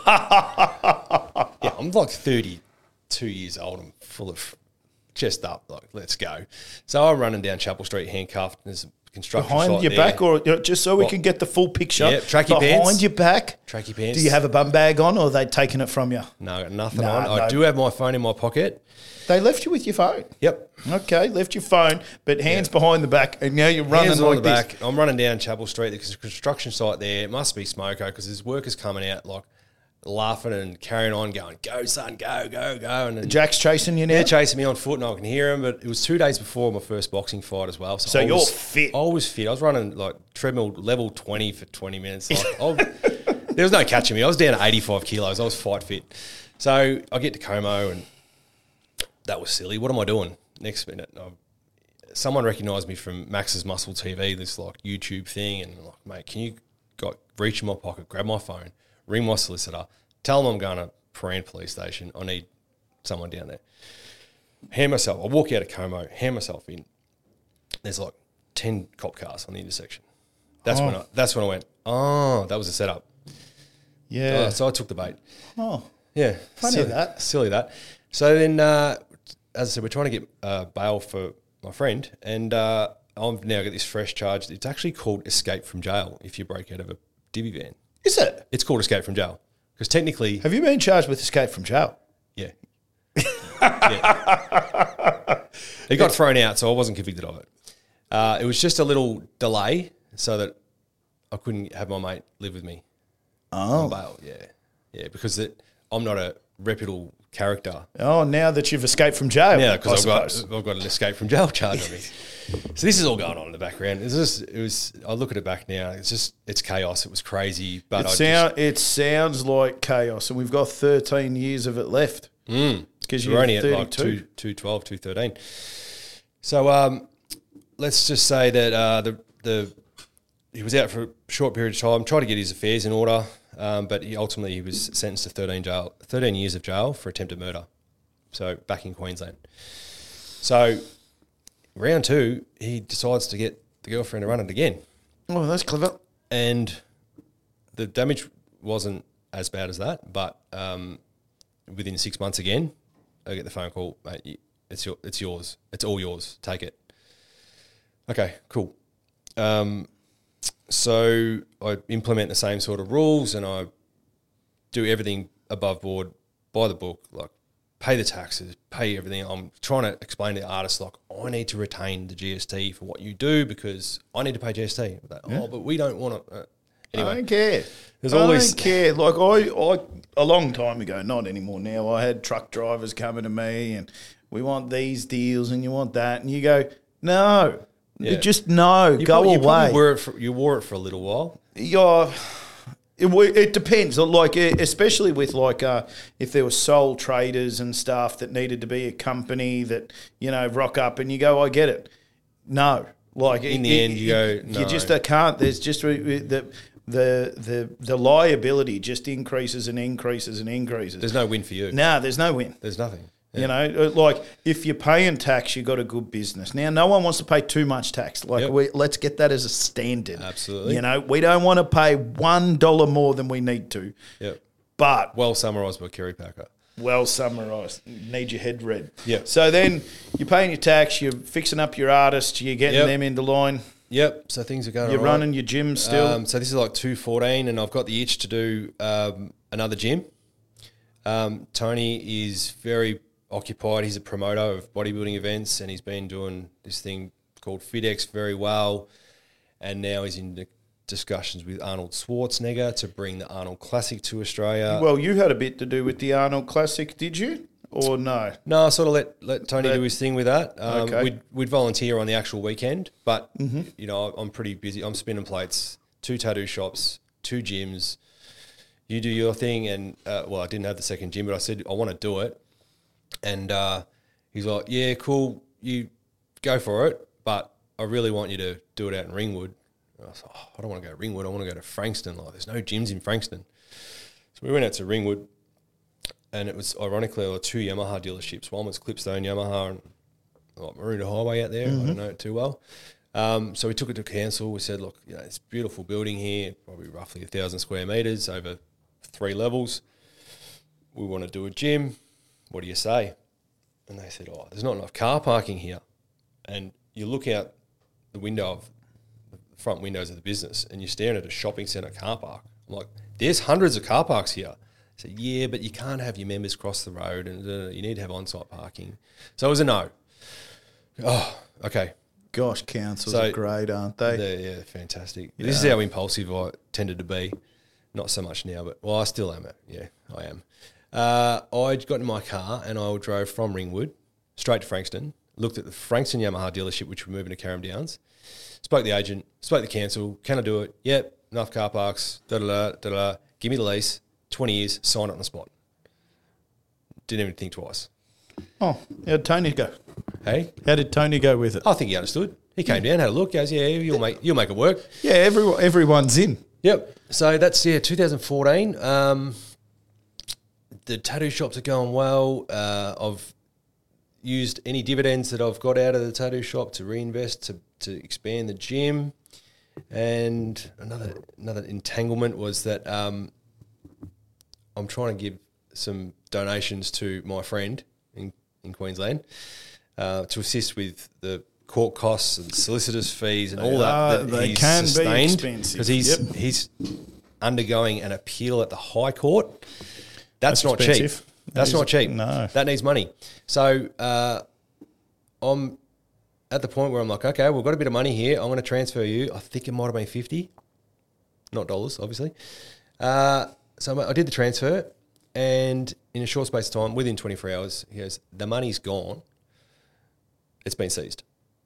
I yeah, I'm like thirty-two years old. I'm full of chest up. Like, let's go. So I'm running down Chapel Street handcuffed. And there's a construction Behind site your there. back, or you know, just so we Well, can get the full picture. yeah, tracky Behind pants. your back. Tracky pants. Do you have a bum bag on, or are they taking it from you? No, I got nothing Nah, on. I no. do have my phone in my pocket. They left you with your phone. Yep. Okay, left your phone, but hands behind the back, and now you're running Hands like on the this. back. I'm running down Chapel Street. There's a construction site there. It must be Smoko because there's workers coming out like laughing and carrying on, going, "Go, son, go, go, go!" And then Jack's chasing you now. they're chasing me on foot, and I can hear them. But it was two days before my first boxing fight as well. So, So I you're was, fit. I was fit. I was running like treadmill level twenty for twenty minutes. Like, I, there was no catching me. I was down to eighty-five kilos. I was fight fit. So I get to Como, and that was silly. What am I doing? Next minute, I, someone recognised me from Max's Muscle T V, this like YouTube thing, and like, mate, can you got reach in my pocket, grab my phone, ring my solicitor, tell them I'm going to Prahran Police Station. I need someone down there. Hand myself. I walk out of Como, hand myself in. There's like ten cop cars on the intersection. That's Oh. when I. That's when I went. Oh, that was a setup. Yeah. Uh, so I took the bait. Oh, Yeah, Funny silly, that. Silly that. So then, uh, as I said, we're trying to get uh, bail for my friend, and uh, I've now got this fresh charge. It's actually called escape from jail if you break out of a divvy van. is it? It's called escape from jail because technically, Have you been charged with escape from jail? yeah, yeah. It got thrown out, so I wasn't convicted of it. Uh, it was just a little delay so that I couldn't have my mate live with me on Oh. bail. Yeah, yeah, because it, I'm not a reputable character. Oh, now that you've escaped from jail. Yeah, I because I've suppose. got I've got an escape from jail charge on me. So this is all going on in the background. It's just it was. I look at it back now. It's just it's chaos. It was crazy, but It, I sound, it sounds like chaos, and we've got thirteen years of it left. just Because we're you're only at like thirty-two. two two twelve two thirteen. So um, let's just say that uh, the the he was out for a short period of time, tried to get his affairs in order, um, but he ultimately he was sentenced to thirteen jail thirteen years of jail for attempted murder. So back in Queensland. So round two, he decides to get the girlfriend to run it again. Oh, that's clever. And the damage wasn't as bad as that, but um, within six months again, I get the phone call, mate, you- it's your, it's yours. It's all yours. Take it. Okay, cool. Um, so I implement the same sort of rules and I do everything above board, by the book, like pay the taxes, pay everything. I'm trying to explain to the artists, like, I need to retain the G S T for what you do because I need to pay G S T. Like, oh, but we don't want to. Uh, I anyway, don't care. There's I always- don't care. Like I, I, a long time ago, not anymore now, I had truck drivers coming to me and we want these deals and you want that. And you go, no, Yeah. just no, you go probably, you probably away. wore it for, you wore it for a little while. Yeah, it, w- it depends. Like, eh, especially with like, uh, if there were sole traders and stuff that needed to be a company that you know rock up and you go, I get it. No, like In the end, you go, no. you just uh, can't. There's just re- the the the the liability just increases and increases and increases. There's no win for you. Nah, there's no win. There's nothing. You know, like if you're paying tax, you got a good business. Now, no one wants to pay too much tax. Like, Yep. we, let's get that as a standard. Absolutely. You know, we don't want to pay one dollar more than we need to. Yep. But Well summarised by Kerry Packer. well summarised. Need your head read. Yep. So then you're paying your tax. You're fixing up your artists. You're getting Yep. them into line. Yep. So things are going. You're all right. running your gym still. Um, so this is like two fourteen, and I've got the itch to do um, another gym. Um, Tony is very occupied. He's a promoter of bodybuilding events, and he's been doing this thing called FitX very well. And now he's in the discussions with Arnold Schwarzenegger to bring the Arnold Classic to Australia. well, you had a bit to do with the Arnold Classic, did you? Or no? No, I sort of let, let Tony That- do his thing with that. Um, Okay. we'd, we'd volunteer on the actual weekend, but, you know, I'm pretty busy. I'm spinning plates, two tattoo shops, two gyms. You do your thing. And, uh, well, I didn't have the second gym, but I said, I want to do it. And uh, he's like, yeah, cool, you go for it, but I really want you to do it out in Ringwood. And I was like, oh, I don't want to go to Ringwood. I want to go to Frankston. Like, there's no gyms in Frankston. So we went out to Ringwood. And it was ironically there were two Yamaha dealerships. One was Clipstone Yamaha and like Maroondah Highway out there. I don't know it too well. Um, so we took it to council. We said, look, you know, it's a beautiful building here, probably roughly a thousand square metres over three levels. We want to do a gym. What do you say? And they said, oh, there's not enough car parking here. And you look out the window of the front windows of the business and you're staring at a shopping centre car park. I'm like, there's hundreds of car parks here. I said, yeah, but you can't have your members cross the road and uh, you need to have on-site parking. So it was a no. Oh, okay. Gosh, councils So- are great, aren't they? They're, yeah, fantastic. This is how impulsive I tended to be. Not so much now, but, well, I still am. Yeah, I am. Uh, I got in my car and I drove from Ringwood straight to Frankston, looked at the Frankston Yamaha dealership, which we're moving to Carrum Downs, spoke to the agent, spoke to the council, can I do it? Yep, enough car parks, da-da-da, da-da-da, give me the lease, twenty years, sign it on the spot. Didn't even think twice. Oh, how did Tony go? Hey? How did Tony go with it? I think he understood. He came down, had a look, goes, yeah, you'll make, you'll make it work. Yeah, everyone, everyone's in. Yep. So that's, yeah, two thousand fourteen. Um, the tattoo shops are going well. Uh, I've used any dividends that I've got out of the tattoo shop to reinvest, to, to expand the gym. And another another entanglement was that um, I'm trying to give some donations to my friend in, in Queensland uh, to assist with the court costs and solicitors' fees and all that. are- that they he's can be sustained expensive. because he's Yep. he's undergoing an appeal at the High Court. That's, That's not expensive. cheap. That That's is- not cheap. no. That needs money. So uh, I'm at the point where I'm like, okay, we've got a bit of money here. I'm going to transfer you. I think it might have been fifty, not dollars, obviously. Uh, so I did the transfer, and in a short space of time, within twenty-four hours, he goes, the money's gone. It's been seized.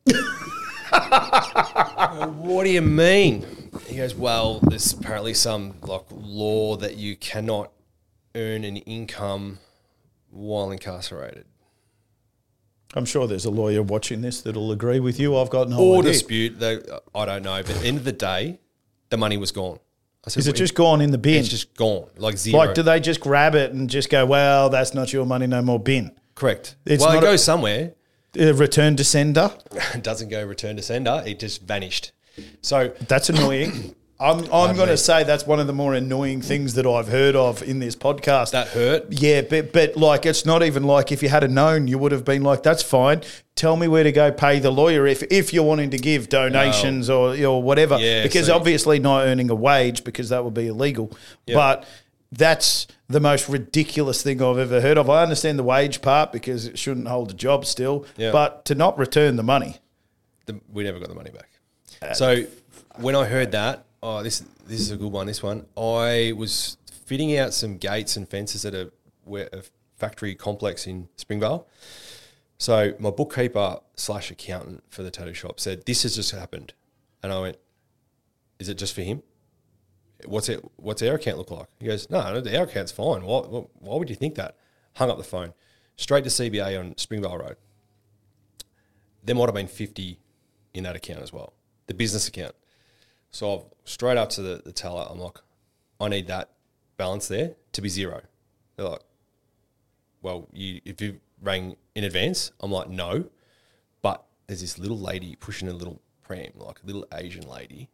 What do you mean? He goes, well, there's apparently some like law that you cannot earn an income while incarcerated. I'm sure there's a lawyer watching this that'll agree with you. I've got no Or idea. dispute, they, I don't know. But at the end of the day, the money was gone. I said, Is it "Well, just gone in the bin? It's just gone, like zero. Like, do they just grab it and just go, well, that's not your money, no more bin? Correct. It's well, it not a- goes somewhere. Uh, return to sender? It doesn't go return to sender. It just vanished. So That's annoying. I'm, I'm going me. to say that's one of the more annoying things that I've heard of in this podcast. that hurt. Yeah, but but like it's not even like if you had known, you would have been like, that's fine. Tell me where to go pay the lawyer if if you're wanting to give donations or or whatever. Yeah, because so- obviously not earning a wage because that would be illegal. Yep. But that's the most ridiculous thing I've ever heard of. I understand the wage part because it shouldn't hold a job still, Yep. but to not return the money. The, we never got the money back. So when I heard that, oh, this this is a good one. This one, I was fitting out some gates and fences at a, where- a factory complex in Springvale. So my bookkeeper slash accountant for the tattoo shop said, "This has just happened," and I went, "Is it just for him? What's it? What's our account look like?" He goes, "No, no, our account's fine. Why, why, why would you think that?" Hung up the phone, straight to C B A on Springvale Road. There might have been fifty in that account as well, the business account. So I've straight up to the, the teller, I'm like, I need that balance there to be zero. They're like, well, you if you rang in advance, I'm like, no. But there's this little lady pushing a little pram, like a little Asian lady.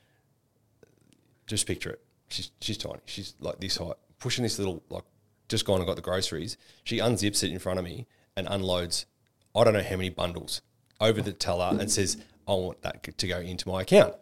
Just picture it. She's she's tiny. She's like this height, pushing this little, like, just gone and got the groceries. She unzips it in front of me and unloads, I don't know how many bundles, over the teller and says, I want that to go into my account.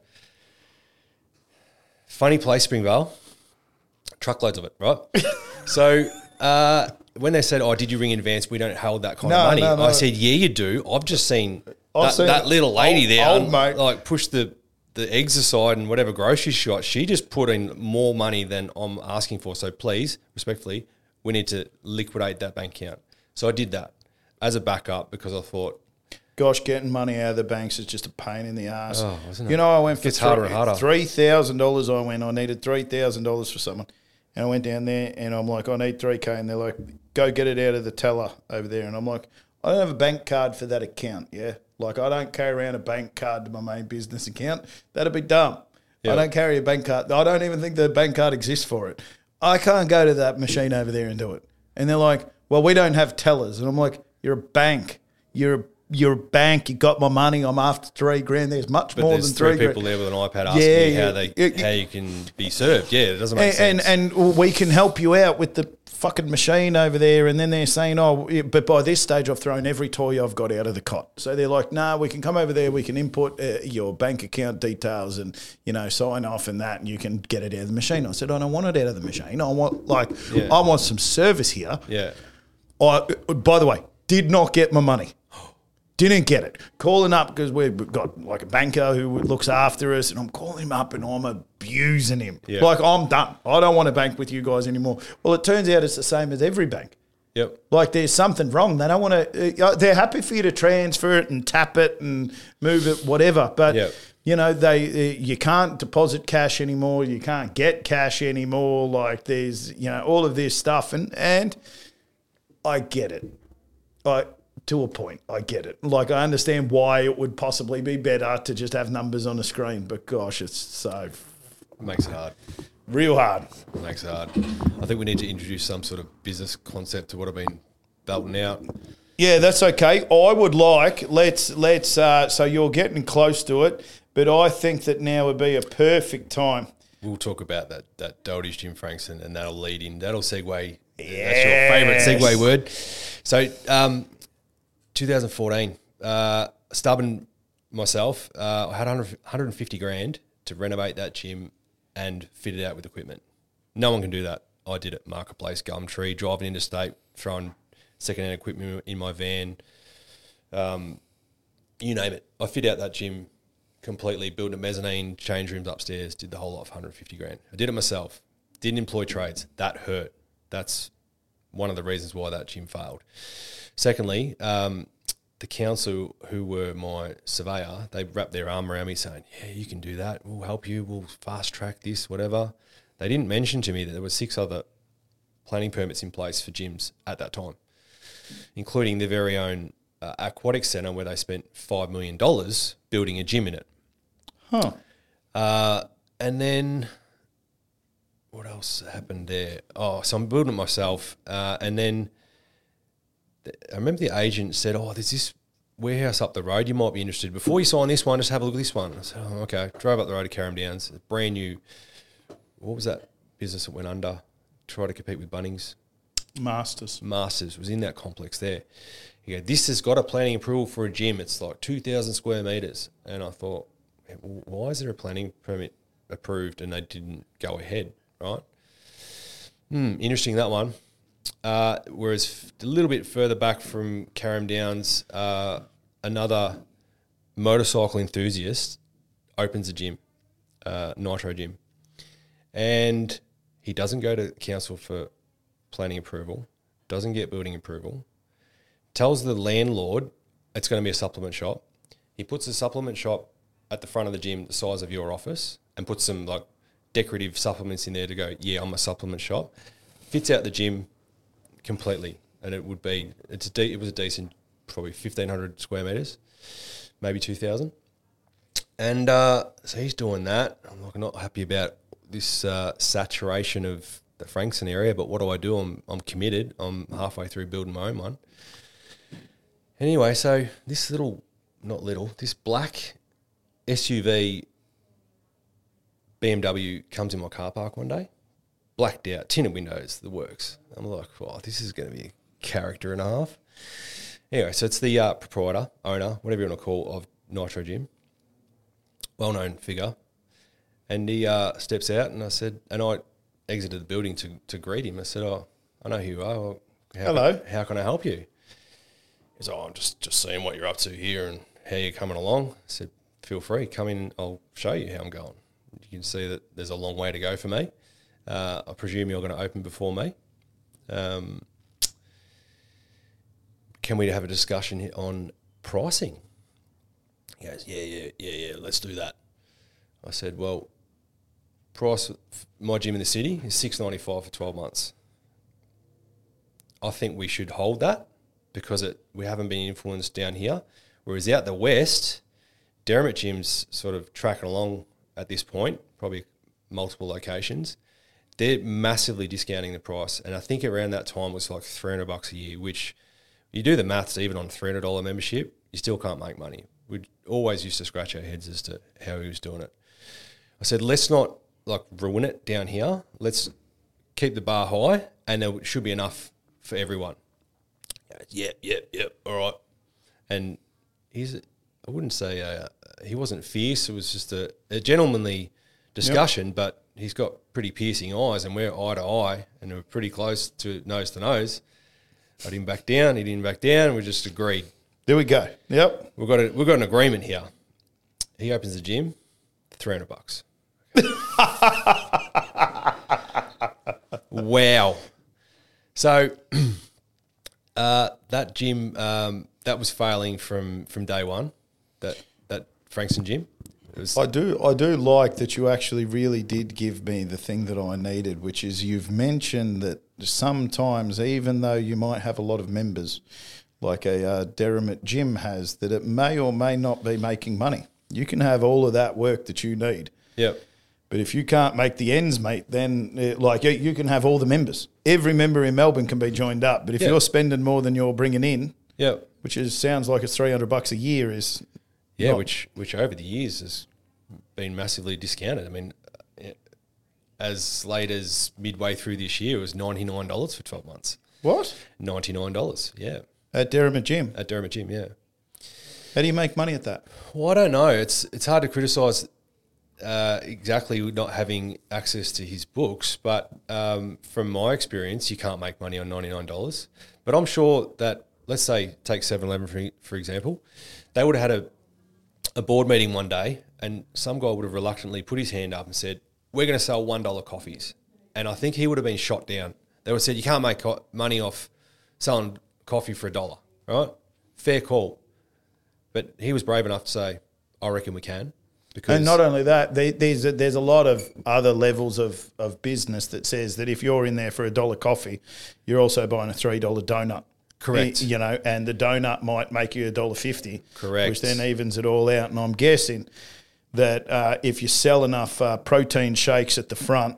Funny place, Springvale. Truckloads of it, right? So uh, when they said, oh, did you ring in advance? We don't hold that kind No, of money. no, no. I said, yeah, you do. I've just seen, I've that, seen that it. little lady Old- there, old un- mate. like push the, the eggs aside and whatever groceries she got. She just put in more money than I'm asking for. So please, respectfully, we need to liquidate that bank account. So I did that as a backup because I thought, Gosh, getting money out of the banks is just a pain in the ass. Oh, isn't it? You know, I went for Gets harder and harder. three thousand dollars. I went. I needed three thousand dollars for someone, and I went down there and I'm like, I need three k, and they're like, go get it out of the teller over there, and I'm like, I don't have a bank card for that account. Yeah, like I don't carry around a bank card to my main business account. That'd be dumb. Yeah. I don't carry a bank card. I don't even think the bank card exists for it. I can't go to that machine over there and do it. And they're like, well, we don't have tellers, and I'm like, you're a bank. You're a you're a bank, you got my money, I'm after three grand. There's much but more there's than three, three people grand. there with an iPad asking Yeah, me how yeah. they It- how you can be served. Yeah, it doesn't make And, sense. and and we can help you out with the fucking machine over there. And then they're saying, oh, yeah, but by this stage, I've thrown every toy I've got out of the cot. So they're like, nah, we can come over there, we can input uh, your bank account details and, you know, sign off and that, and you can get it out of the machine. I said, I don't want it out of the machine. I want, like, Yeah. I want some service here. yeah. I, by the way, did not get my money. Didn't get it. Calling up because we've got like a banker who looks after us, and I'm calling him up and I'm abusing him. Yeah. Like, I'm done. I don't want to bank with you guys anymore. Well, it turns out it's the same as every bank. Yep. Like, there's something wrong. They don't want to. Uh, they're happy for you to transfer it and tap it and move it, whatever. But Yep. you know, they uh, you can't deposit cash anymore. You can't get cash anymore. Like, there's, you know, all of this stuff, and and I get it. I to a point, I get it. Like, I understand why it would possibly be better to just have numbers on a screen, but gosh, it's so It makes it hard. real hard. It makes it hard. I think we need to introduce some sort of business concept to what I've been belting out. Yeah, that's okay. I would like let's let's. Uh, so you're getting close to it, but I think that now would be a perfect time. We'll talk about that that Doherty's Jim Frankston, and that'll lead in. That'll segue. That's Yes. your favourite segue word. So, um, twenty fourteen, uh, stubborn myself. Uh, I had one hundred fifty grand to renovate that gym and fit it out with equipment. No one can do that. I did it. Marketplace, Gumtree, driving interstate, throwing second-hand equipment in my van. Um, you name it. I fit out that gym completely, built a mezzanine, change rooms upstairs, did the whole lot for one hundred fifty grand. I did it myself. Didn't employ trades. That hurt. That's one of the reasons why that gym failed. Secondly, um, the council, who were my surveyor, they wrapped their arm around me saying, yeah, you can do that. We'll help you. We'll fast track this, whatever. They didn't mention to me that there were six other planning permits in place for gyms at that time, including their very own uh, aquatic centre where they spent five million dollars building a gym in it. Huh. Uh, and then what else happened there? Oh, so I'm building it myself. Uh, and then th- I remember the agent said, oh, there's this warehouse up the road. You might be interested. Before you sign this one, just have a look at this one. I said, oh, okay. Drove up the road to Carrum Downs. A brand new, what was that business that went under? Try to compete with Bunnings. Masters. Masters was in that complex there. He goes, this has got a planning approval for a gym. It's like two thousand square metres. And I thought, why is there a planning permit approved and they didn't go ahead, right? Hmm, interesting, that one. Uh, whereas a little bit further back from Carrum Downs, uh, another motorcycle enthusiast opens a gym, uh, Nitro Gym. And he doesn't go to council for planning approval, doesn't get building approval, tells the landlord it's going to be a supplement shop. He puts a supplement shop at the front of the gym the size of your office and puts some like decorative supplements in there to go, yeah, I'm a supplement shop. Fits out the gym completely, and it would be it's a de- it was a decent, probably fifteen hundred square meters, maybe two thousand. And uh, so he's doing that. I'm like not happy about this uh, saturation of the Frankston area, but what do I do? I'm I'm committed. I'm halfway through building my own one. Anyway, so this little, not little, this black S U V B M W comes in my car park one day, blacked out, tinted windows, the works. I'm like, oh, this is going to be a character and a half. Anyway, so it's the uh, proprietor, owner, whatever you want to call, of Nitro Gym, well-known figure. And he uh, steps out, and I said, and I exited the building to, to greet him. I said, oh, I know who you are. Well, how Hello. Can, how can I help you? He said, oh, I'm just, just seeing what you're up to here and how you're coming along. I said, feel free, come in, I'll show you how I'm going. You can see that there's a long way to go for me. Uh, I presume you're going to open before me. Um, can we have a discussion here on pricing? He goes, yeah, yeah, yeah, yeah, let's do that. I said, well, price my gym in the city is six ninety-five for twelve months. I think we should hold that because it we haven't been influenced down here. Whereas out the west, Derrimut Gym's sort of tracking along at this point, probably multiple locations. They're massively discounting the price. And I think around that time was like three hundred bucks a year, which you do the maths even on a three hundred dollars membership, You still can't make money. We always used to scratch our heads as to how he was doing it. I said, let's not like ruin it down here. Let's keep the bar high, and there should be enough for everyone. Yeah, yeah, yeah. All right. And he's, I wouldn't say uh, he wasn't fierce. It was just a, a gentlemanly discussion, yep. But he's got pretty piercing eyes, and we're eye to eye, and we're pretty close to nose to nose. I didn't back down. He didn't back down. We just agreed. There we go. Yep. We've got a, we've got an agreement here. He opens the gym, three hundred bucks. Wow. So uh, that gym um, that was failing from, from day one. That that Frankston gym. It was I do I do like that you actually really did give me the thing that I needed, which is you've mentioned that sometimes, even though you might have a lot of members, like a uh, Derrimut gym has, that it may or may not be making money. You can have all of that work that you need. Yep. But if you can't make the ends meet, then it, like you, you can have all the members. Every member in Melbourne can be joined up. But if yep. you're spending more than you're bringing in, yep. which is sounds like it's three hundred bucks a year, is yeah, not, which which over the years has been massively discounted. I mean, as late as midway through this year, it was ninety-nine dollars for twelve months. What? ninety-nine dollars, yeah. At Derrimut Gym? At Derrimut Gym, yeah. How do you make money at that? Well, I don't know. It's it's hard to criticise uh, exactly not having access to his books, but um, from my experience, you can't make money on ninety-nine dollars. But I'm sure that, let's say, take seven eleven for, for example, they would have had a, a board meeting one day and some guy would have reluctantly put his hand up and said, we're going to sell one dollar coffees. And I think he would have been shot down. They would have said, you can't make co- money off selling coffee for a dollar, right? Fair call. But he was brave enough to say, I reckon we can. Because and not only that, they, there's, a, there's a lot of other levels of, of business that says that if you're in there for a dollar coffee, you're also buying a three dollar donut. Correct. You know, and the donut might make you a dollar fifty. Correct. Which then evens it all out. And I'm guessing that uh, if you sell enough uh, protein shakes at the front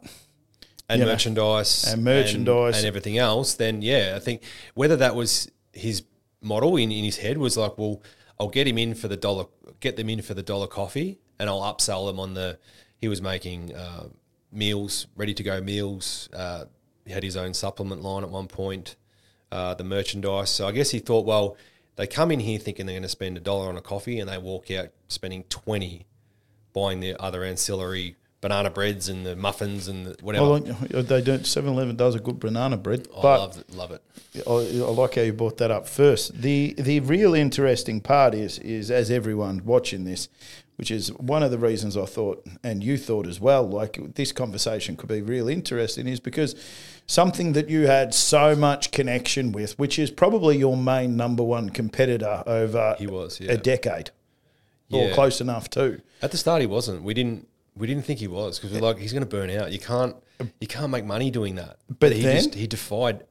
and merchandise know, and merchandise and, and everything else, then yeah, I think whether that was his model in, in his head was like, well, I'll get him in for the dollar, get them in for the dollar coffee, and I'll upsell them on the. He was making uh, meals, ready to go meals. Uh, he had his own supplement line at one point. Uh, the merchandise. So I guess he thought, well, they come in here thinking they're going to spend a dollar on a coffee, and they walk out spending twenty, buying the other ancillary banana breads and the muffins and the whatever. Well, they don't. seven eleven does a good banana bread. I but love it. Love it. I, I like how you brought that up first. The the real interesting part is is as everyone watching this, which is one of the reasons I thought, and you thought as well, like this conversation could be real interesting, is because something that you had so much connection with, which is probably your main number one competitor over he was, yeah. a decade, yeah. or close enough too. At the start, he wasn't. We didn't. We didn't think he was because we're like, he's going to burn out. You can't. You can't make money doing that. But, but he then just, he defied.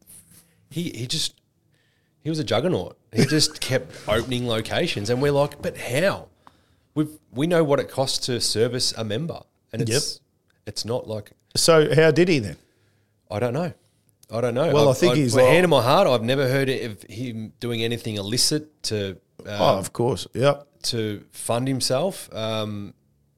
He he just he was a juggernaut. He just kept opening locations, and we're like, but how? We we know what it costs to service a member, and it's yep. it's not like. So how did he then? I don't know. I don't know. Well, I've, I think I, he's like, like, hand on my heart. I've never heard of him doing anything illicit to. Um, oh, of course, yep. To fund himself. Um,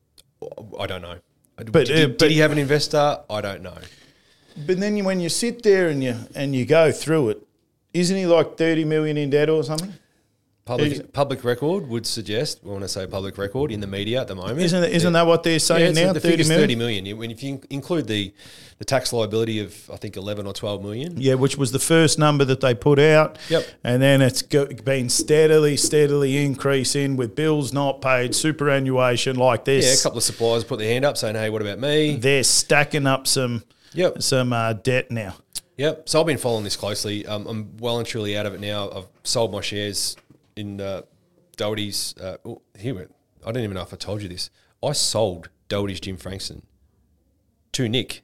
I don't know. But, did, he, uh, but did he have an investor? I don't know. But then you, when you sit there and you and you go through it, isn't he like thirty million in debt or something? Public public record would suggest. We want to say public record in the media at the moment. Isn't isn't that what they're saying yeah, now? The thirty million. thirty million. When if you include the the tax liability of I think eleven or twelve million. Yeah, which was the first number that they put out. Yep. And then it's go, been steadily, steadily increasing with bills not paid, superannuation like this. Yeah, a couple of suppliers put their hand up saying, "Hey, what about me?" They're stacking up some. Yep. Some uh, debt now. Yep. So I've been following this closely. Um, I'm well and truly out of it now. I've sold my shares in. Uh, Doherty's, uh, oh, here, I don't even know if I told you this. I sold Doherty's Gym Frankston to Nick.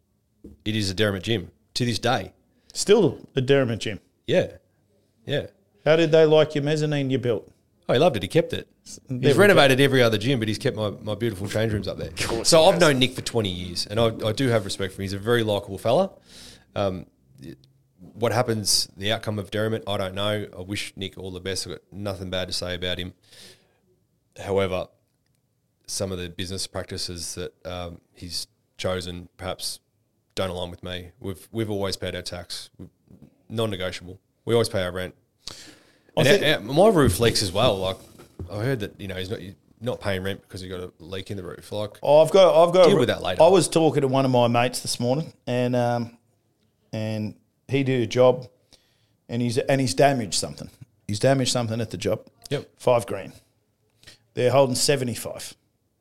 It is a Derrimut gym to this day. Still a Derrimut gym. Yeah, yeah. How did they like your mezzanine you built? Oh, he loved it. He kept it. There he's renovated go. every other gym, but he's kept my, my beautiful change rooms up there. So I've known Nick for twenty years, and I, I do have respect for him. He's a very likeable fella. Um, what happens, the outcome of Derrimut, I don't know. I wish Nick all the best. I've got nothing bad to say about him. However, some of the business practices that um, he's chosen perhaps don't align with me. We've we've always paid our tax, non-negotiable. We always pay our rent. And our, our, my roof leaks as well. Like I heard that you know he's not not paying rent because he got a leak in the roof. Like oh, I've got I've got deal a, with that later. I was talking to one of my mates this morning, and um, and he did a job, and he's and he's damaged something. He's damaged something at the job. Yep, five grand. They're holding seventy-five.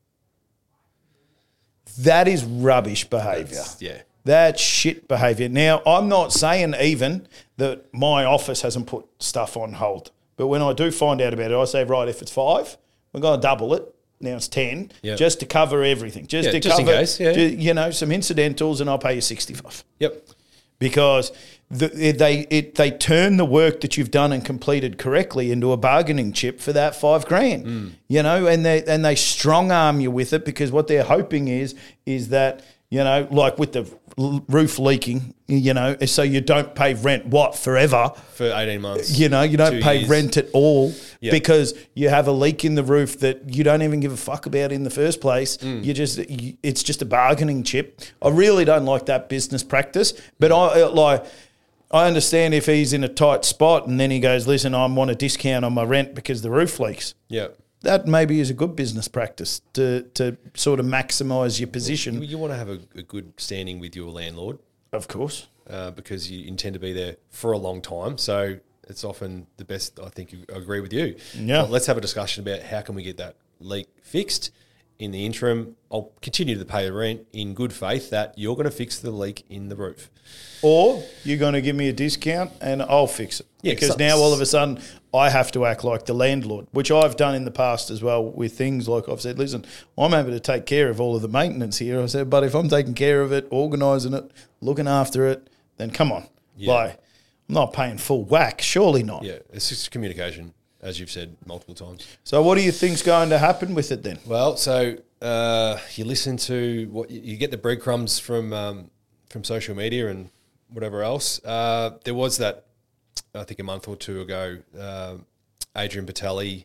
That is rubbish behaviour. That's, yeah. That's shit behaviour. Now, I'm not saying even that my office hasn't put stuff on hold. But when I do find out about it, I say, right, if it's five, we're going to double it. Now it's ten, yep. just to cover everything. Just yeah, to just cover, in case, yeah. ju- you know, some incidentals, and I'll pay you sixty-five. Yep. Because the, they it, they turn the work that you've done and completed correctly into a bargaining chip for that five grand, mm. you know, and they and they strong arm you with it, because what they're hoping is is that, you know, like with the roof leaking, you know, so you don't pay rent, what, forever? For eighteen months. You know, you don't pay years. rent at all Yep. because you have a leak in the roof that you don't even give a fuck about in the first place. Mm. You just, you, it's just a bargaining chip. I really don't like that business practice, but I like, I understand if he's in a tight spot and then he goes, listen, I want a discount on my rent because the roof leaks. Yeah. That maybe is a good business practice to to sort of maximise your position. You, you want to have a, a good standing with your landlord. Of course. Uh, because you intend to be there for a long time. So it's often the best, I think, I agree with you. Yeah. But let's have a discussion about how can we get that leak fixed. In the interim, I'll continue to pay the rent in good faith that you're going to fix the leak in the roof. Or you're going to give me a discount and I'll fix it. Yeah, because so- now all of a sudden I have to act like the landlord, which I've done in the past as well with things like I've said, listen, I'm able to take care of all of the maintenance here. I said, but if I'm taking care of it, organising it, looking after it, then come on. Yeah. Like, I'm not paying full whack. Surely not. Yeah, it's just communication, as you've said multiple times. So what do you think's going to happen with it then? Well, so uh, you listen to what you get the breadcrumbs from um, from social media and whatever else. Uh, there was that, I think a month or two ago, uh, Adrian Patelli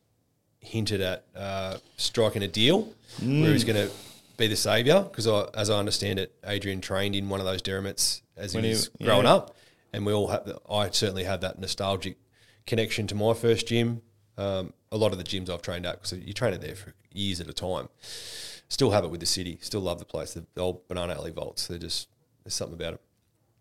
hinted at uh, striking a deal mm. where he's going to be the saviour, because as I understand it, Adrian trained in one of those Derrimuts as When he he- was growing yeah. up, and we all have. The, I certainly have that nostalgic connection to my first gym. Um, a lot of the gyms I've trained at, because you train it there for years at a time. Still have it with the city. Still love the place. The old Banana Alley Vaults. They're just there's something about it.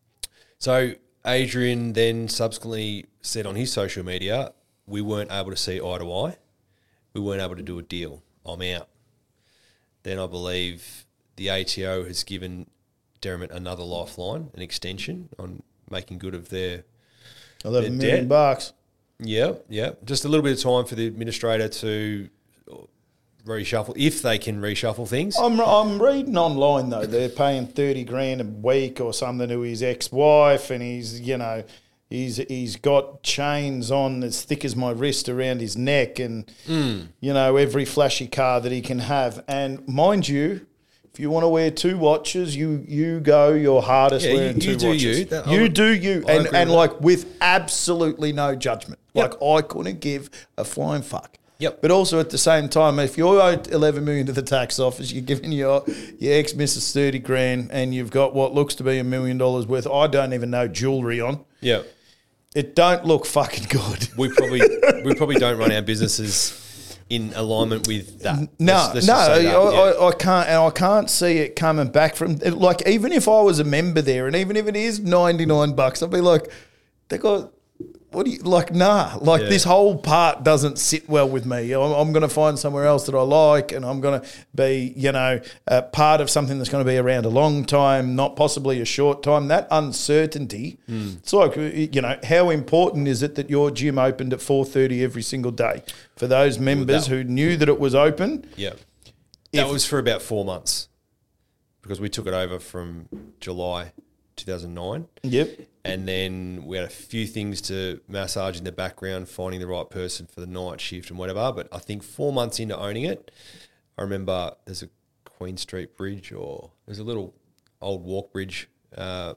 So Adrian then subsequently said on his social media, we weren't able to see eye to eye. We weren't able to do a deal. I'm out. Then I believe the A T O has given Derrimut another lifeline, an extension on making good of their eleven They're million dead. bucks. yeah, yeah. Just a little bit of time for the administrator to reshuffle, if they can reshuffle things. I'm I'm reading online though they're paying thirty grand a week or something to his ex-wife, and he's you know he's he's got chains on as thick as my wrist around his neck, and Mm. you know every flashy car that he can have. And mind you, if you want to wear two watches, you you go your hardest Yeah, you- wearing you two do watches. you. That- I you would- do you, I and agree and with like with absolutely no judgment. Yep. Like I couldn't give a flying fuck. Yep. But also at the same time, if you owe eleven million to the tax office, you're giving your your ex missus thirty grand, and you've got what looks to be a million dollars worth. I don't even know jewellery on. Yeah. It don't look fucking good. We probably we probably don't run our businesses in alignment with that. No, Let's- let's no, just I, say that, yeah. I, I can't, and I can't see it coming back from. Like, even if I was a member there, and even if it is ninety nine bucks, I'd be like, they got. What do you like? Nah, like Yeah. this whole part doesn't sit well with me. I'm, I'm going to find somewhere else that I like, and I'm going to be, you know, uh, part of something that's going to be around a long time, not possibly a short time. That uncertainty. Hmm. It's like, you know, how important is it that your gym opened at four thirty every single day for those members that- who knew that it was open? Yeah. That If- was for about four months, because we took it over from July two thousand nine. Yep. And then we had a few things to massage in the background, finding the right person for the night shift and whatever. But I think four months into owning it, I remember there's a Queen Street Bridge, or there's a little old walk bridge uh,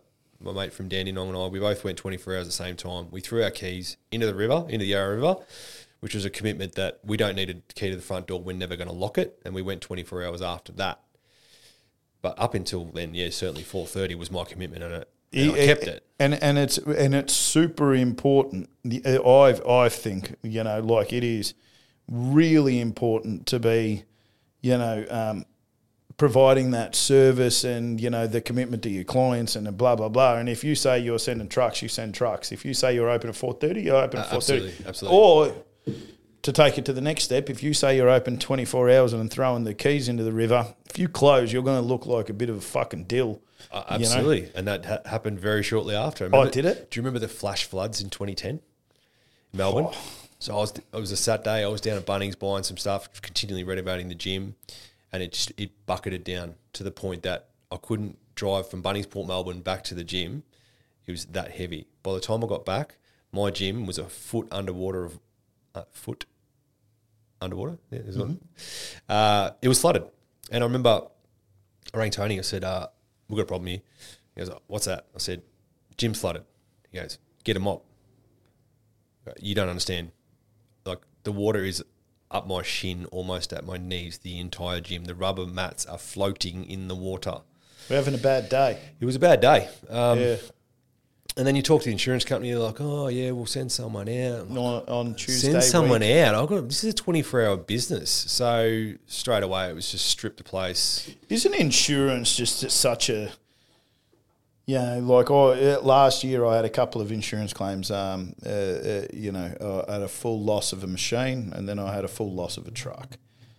my mate from Dandenong and I, we both went twenty-four hours at the same time. We threw our keys into the river, into the Yarra River, which was a commitment that we don't need a key to the front door. We're never going to lock it. And we went twenty-four hours after that. But up until then, yeah, certainly four thirty was my commitment, and, it, and I kept it. And and it's and it's super important. I I think, you know, like it is really important to be, you know, um, providing that service and, you know, the commitment to your clients and blah, blah, blah. And if you say you're sending trucks, you send trucks. If you say you're open at four thirty, you're open at four thirty. Absolutely, absolutely. Or to take it to the next step, if you say you're open twenty-four hours and throwing the keys into the river, if you close, you're going to look like a bit of a fucking dill. Uh, absolutely. You know? And that ha- happened very shortly after. Oh, did it? Do you remember the flash floods in twenty ten in Melbourne? Oh. So I was, it was a Saturday. I was down at Bunnings buying some stuff, continually renovating the gym, and it just, it bucketed down to the point that I couldn't drive from Bunnings, Port Melbourne back to the gym. It was that heavy. By the time I got back, my gym was a foot underwater of uh, foot underwater. Yeah, mm-hmm. uh, it was flooded, and I remember I rang Tony. I said, uh, "We've got a problem here." He goes, "What's that?" I said, "Gym's flooded." He goes, "Get a mop." You don't understand. Like, the water is up my shin, almost at my knees, the entire gym. The rubber mats are floating in the water. We're having a bad day. It was a bad day. Um, yeah. And then you talk to the insurance company, they're like, "Oh, yeah, we'll send someone out." On, on Tuesday Send someone week. out. I've got, this is a twenty-four hour business. So straight away, it was just stripped the place. Isn't insurance just such a... You know, like I, last year I had a couple of insurance claims. Um, uh, uh, you know, I had a full loss of a machine, and then I had a full loss of a truck.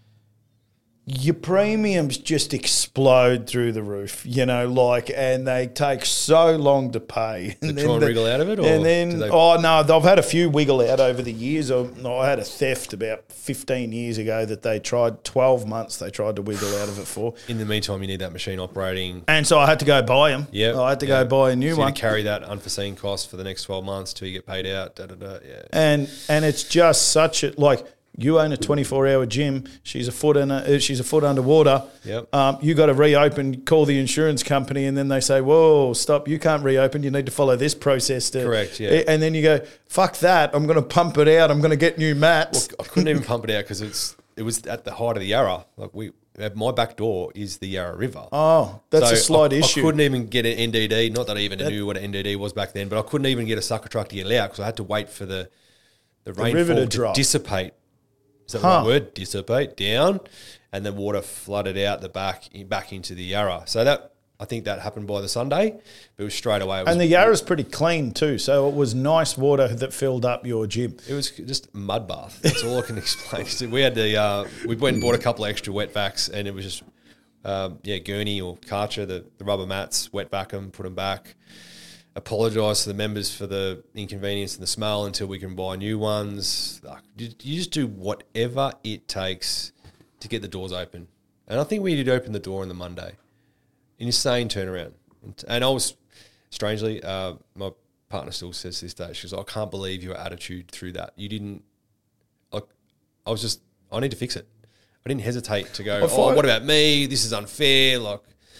Your premiums just explode through the roof, you know, like, and they take so long to pay. And and try and the, wriggle out of it? Or and then, they... oh, no, I've had a few wiggle out over the years. I, I had a theft about fifteen years ago that they tried, twelve months they tried to wiggle out of it for. In the meantime, you need that machine operating. And so I had to go buy them. Yeah. I had to yep. go buy a new so one. You carry that unforeseen cost for the next twelve months till you get paid out. Da, da, da, yeah. And and it's just such a, like, you own a twenty-four hour gym. She's a foot in a, she's a foot underwater. Yep. Um, you got to reopen. Call the insurance company, and then they say, "Whoa, stop! You can't reopen. You need to follow this process." To, Correct. Yeah. And then you go, "Fuck that! I'm going to pump it out. I'm going to get new mats." Well, I couldn't even pump it out because it's it was at the height of the Yarra. Like we, my back door is the Yarra River. Oh, that's so a slight I, issue. I couldn't even get an N D D. Not that I even that, knew what an N D D was back then, but I couldn't even get a sucker truck to get out because I had to wait for the the, the rainfall to, to dissipate. Is that the huh. right word? Dissipate down, and then water flooded out the back back into the Yarra. So that I think that happened by the Sunday, but it was straight away. It was, and the Yarra's pretty clean too, so it was nice water that filled up your gym. It was just mud bath. That's all I can explain. So we had the uh, we went and bought a couple of extra wet vacs, and it was just um, yeah gurney or Karcher, the, the rubber mats, wet vac them, put them back. Apologise to the members for the inconvenience and the smell until we can buy new ones. Like, you, you just do whatever it takes to get the doors open. And I think we did open the door on the Monday. An insane turnaround. And I was, strangely, uh, my partner still says to this day, she goes, "I can't believe your attitude through that. You didn't, like, I was just, I need to fix it. I didn't hesitate to go, oh, what about me? This is unfair. Like,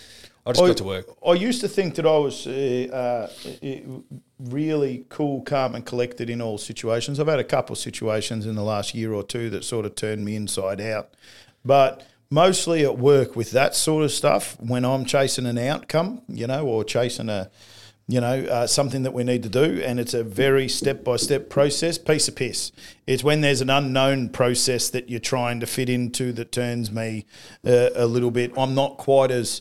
I just I, got to work. I used to think that I was uh, uh, really cool, calm and collected in all situations. I've had a couple of situations in the last year or two that sort of turned me inside out. But mostly at work with that sort of stuff, when I'm chasing an outcome, you know, or chasing a, you know, uh, something that we need to do, and it's a very step-by-step process, piece of piss. It's when there's an unknown process that you're trying to fit into that turns me uh, a little bit. I'm not quite as...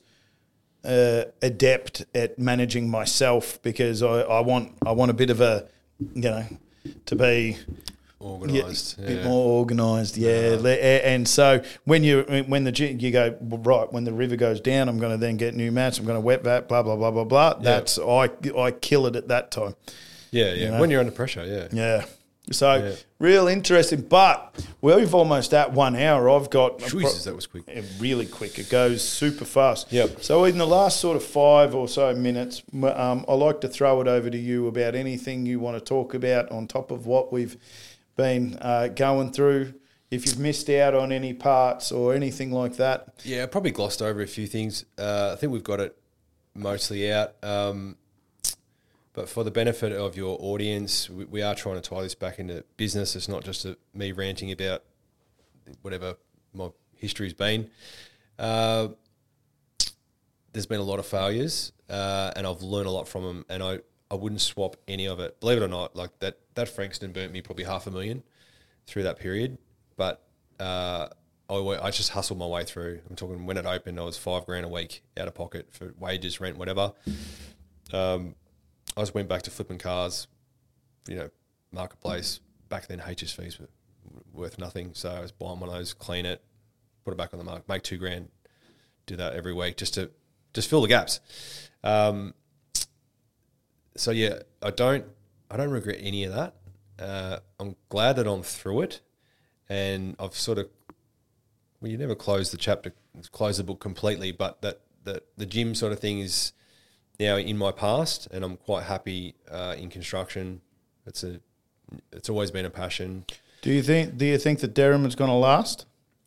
Uh, adept at managing myself because I, I want I want a bit of a, you know, to be organised, yeah, yeah. a bit more organised, yeah. Uh-huh. And so when you when the you go right when the river goes down, I'm going to then get new mats. I'm going to wet that, blah blah blah blah blah. Yeah. That's I I kill it at that time. Yeah, yeah. You know? When you're under pressure, yeah, yeah. So yeah. real interesting, but we've almost at one hour. I've got Jesus, that was quick, really quick. It goes super fast. Yep. So in the last sort of five or so minutes, um, I like to throw it over to you about anything you want to talk about on top of what we've been uh, going through. If you've missed out on any parts or anything like that, yeah, I probably glossed over a few things. Uh, I think we've got it mostly out. Um, but for the benefit of your audience, we, we are trying to tie this back into business. It's not just a, me ranting about whatever my history's been. Uh, there's been a lot of failures, uh, and I've learned a lot from them, and I, I wouldn't swap any of it. Believe it or not, like that, that Frankston burnt me probably half a million through that period, but uh, I, I just hustled my way through. I'm talking when it opened, I was five grand a week out of pocket for wages, rent, whatever. Um, I just went back to flipping cars, you know, marketplace. Back then, H S Vs were worth nothing, so I was buying one of those, clean it, put it back on the market, make two grand, do that every week just to just fill the gaps. Um, so yeah, I don't, I don't regret any of that. Uh, I'm glad that I'm through it, and I've sort of, well, you never close the chapter, close the book completely, but that, that the gym sort of thing is now in my past, and I'm quite happy uh, in construction. It's a, it's always been a passion. Do you think? Do you think that Derrimut's going to last?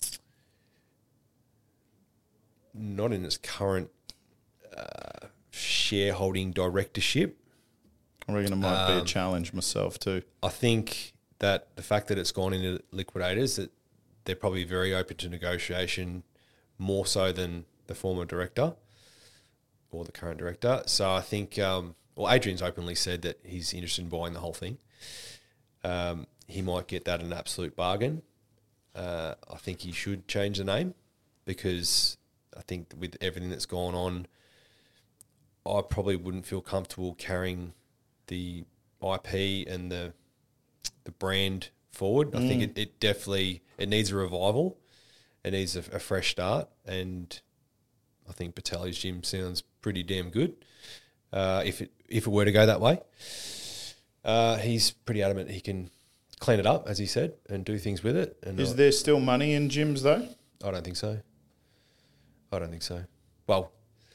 Not in its current uh, shareholding directorship. I reckon it might um, be a challenge myself too. I think that the fact that it's gone into liquidators, that they're probably very open to negotiation, more so than the former director or the current director. So I think, um, well, Adrian's openly said that he's interested in buying the whole thing. Um, he might get that an absolute bargain. Uh, I think he should change the name, because I think with everything that's gone on, I probably wouldn't feel comfortable carrying the I P and the the brand forward. Mm. I think it, it definitely it needs a revival. It needs a, a fresh start, and I think Patelli's gym sounds pretty damn good. Uh, if it if it were to go that way, uh, he's pretty adamant he can clean it up, as he said, and do things with it. And is I, there still money in gyms though? I don't think so. I don't think so. Well,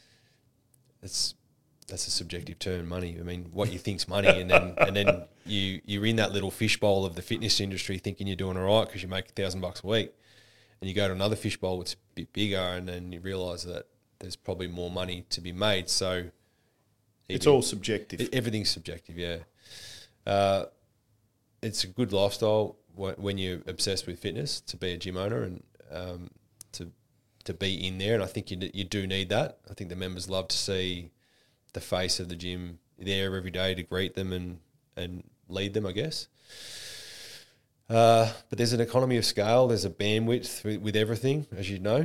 it's that's a subjective term, money. I mean, what you think's money, and then and then you you're in that little fishbowl of the fitness industry, thinking you're doing all right because you make a thousand bucks a week, and you go to another fishbowl that's a bit bigger, and then you realise that there's probably more money to be made. So it's all subjective. Everything's subjective, yeah. Uh, it's a good lifestyle when you're obsessed with fitness to be a gym owner and um, to to be in there, and I think you you do need that. I think the members love to see the face of the gym there every day to greet them and, and lead them, I guess. Uh, but there's an economy of scale. There's a bandwidth with, with everything, as you know.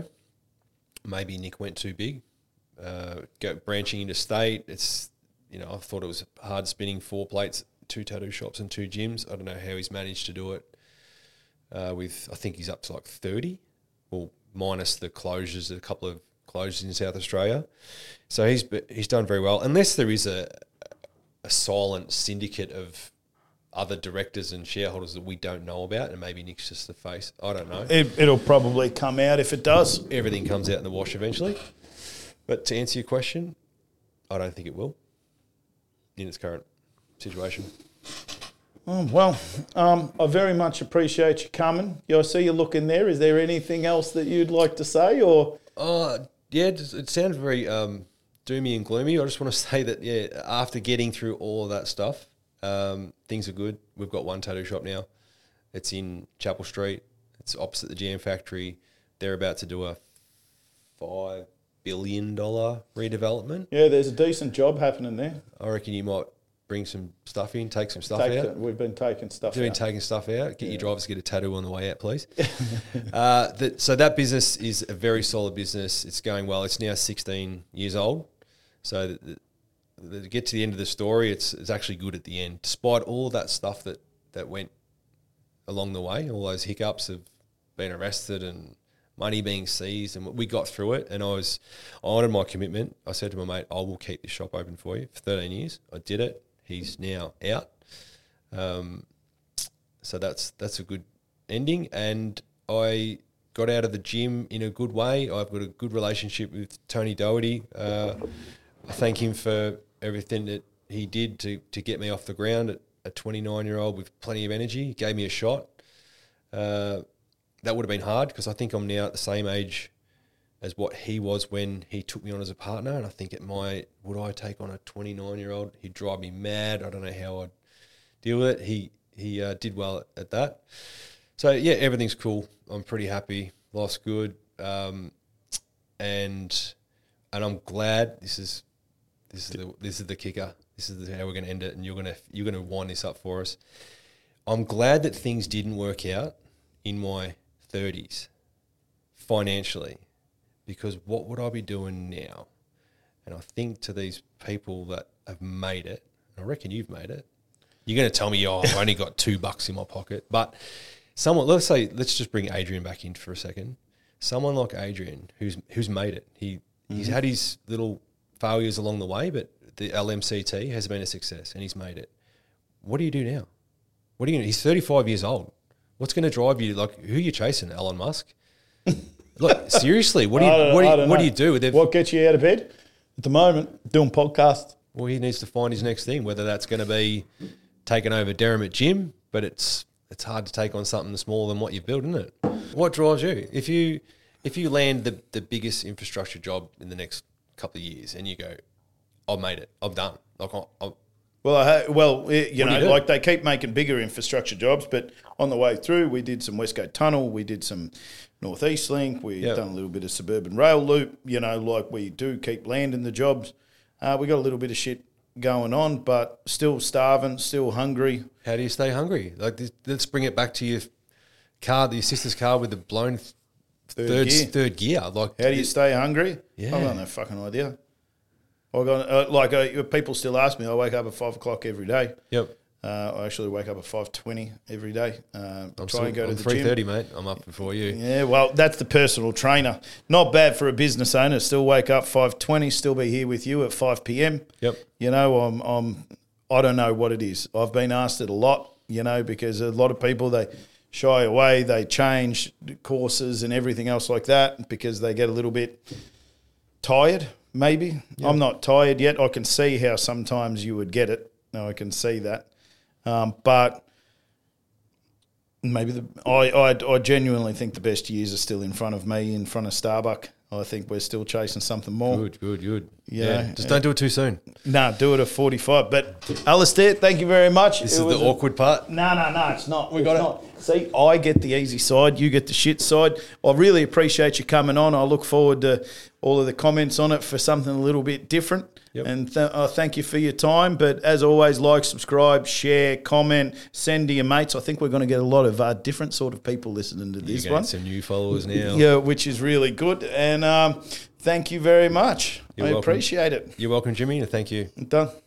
Maybe Nick went too big. Uh, go branching into state, it's, you know, I thought it was hard spinning four plates, two tattoo shops and two gyms. I don't know how he's managed to do it uh, with, I think he's up to like thirty, well, minus the closures, a couple of closures in South Australia. So he's he's done very well, unless there is a a silent syndicate of other directors and shareholders that we don't know about, and maybe Nick's just the face. I don't know. It, it'll probably come out if it does. Everything comes out in the wash eventually. But to answer your question, I don't think it will in its current situation. Oh, well, um, I very much appreciate you coming. Yeah, I see you looking there. Is there anything else that you'd like to say, or? Uh, yeah, it, it sounds very um, doomy and gloomy. I just want to say that, yeah, after getting through all of that stuff, um, things are good. We've got one tattoo shop now. It's in Chapel Street. It's opposite the G M factory. They're about to do a five billion dollars redevelopment. Yeah, there's a decent job happening there. I reckon you might bring some stuff in, take some stuff take out. The, we've been taking stuff Doing out. taking stuff out. Get yeah. your drivers to get a tattoo on the way out, please. uh, that, so that business is a very solid business. It's going well. It's now sixteen years old. So the, the, to get to the end of the story, it's it's actually good at the end. Despite all that stuff that, that went along the way, all those hiccups of being arrested and money being seized, and we got through it, and I was I honoured my commitment. I said to my mate, I will keep this shop open for you for thirteen years. I did it. He's now out. Um, so that's that's a good ending. And I got out of the gym in a good way. I've got a good relationship with Tony Doherty. Uh, I thank him for everything that he did to, to get me off the ground at a twenty-nine-year-old with plenty of energy. He gave me a shot. Uh, that would have been hard because I think I'm now at the same age as what he was when he took me on as a partner. And I think at my, would I take on a twenty-nine-year-old? He'd drive me mad. I don't know how I'd deal with it. He he uh, did well at, at that. So, yeah, everything's cool. I'm pretty happy. Life's good. Um, and and I'm glad this is this is the this is the kicker. This is the, how we're going to end it, and you're going to you're going to wind this up for us. I'm glad that things didn't work out in my thirties financially, because what would I be doing now? And I think to these people that have made it, and I reckon you've made it, you're going to tell me, oh, I've only got two bucks in my pocket. But someone, let's say, let's just bring Adrian back in for a second. Someone like Adrian who's who's made it. He mm-hmm. He's had his little failures along the way, but the L M C T has been a success and he's made it. What do you do now? What are you? He's thirty-five years old. What's going to drive you? Like, who are you chasing? Elon Musk? Look, seriously, what do you what do you, what do you do? With what gets you out of bed at the moment? Doing podcasts. Well, he needs to find his next thing. Whether that's going to be taking over Derrimut Gym, but it's it's hard to take on something smaller than what you've built, isn't it? What drives you? If you if you land the the biggest infrastructure job in the next couple of years, and you go, I've made it. I'm done. Like, I'm, Well, I, well, it, you what know, you like they keep making bigger infrastructure jobs, but on the way through, we did some West Coast Tunnel, we did some North East Link, we've yep. done a little bit of suburban rail loop. You know, like we do keep landing the jobs. Uh, we got a little bit of shit going on, but still starving, still hungry. How do you stay hungry? Like, this, let's bring it back to your car, your sister's car with the blown third third gear. Third gear. Like, how do you stay hungry? Yeah, I've got no fucking idea. I got uh, like uh, people still ask me. I wake up at five o'clock every day. Yep. Uh, I actually wake up at five twenty every day. Uh, I'm try still, and go I'm to the three thirty, gym. mate. I'm up before you. Yeah, well, that's the personal trainer. Not bad for a business owner. Still wake up five twenty. Still be here with you at five p.m. Yep. You know, I'm. I'm. I don't know what it is. I've been asked it a lot. You know, because a lot of people they shy away. They change courses and everything else like that because they get a little bit tired. Maybe. Yep. I'm not tired yet. I can see how sometimes you would get it. No, I can see that. Um, but maybe the I, I I genuinely think the best years are still in front of me, in front of Starbuck. I think we're still chasing something more. Good, good, good. Yeah. yeah. Just don't do it too soon. No, nah, do it at forty-five. But Alistair, thank you very much. This it is the a, awkward part. No, no, no, it's not. We it's got not. it. See, I get the easy side, you get the shit side. I really appreciate you coming on. I look forward to all of the comments on it for something a little bit different. Yep. And th- I thank you for your time. But as always, like, subscribe, share, comment, send to your mates. I think we're going to get a lot of uh, different sort of people listening to this You're one. Some new followers now. Yeah, which is really good. And um, thank you very much. You're I welcome. appreciate it. You're welcome, Jimmy, and thank you. Done.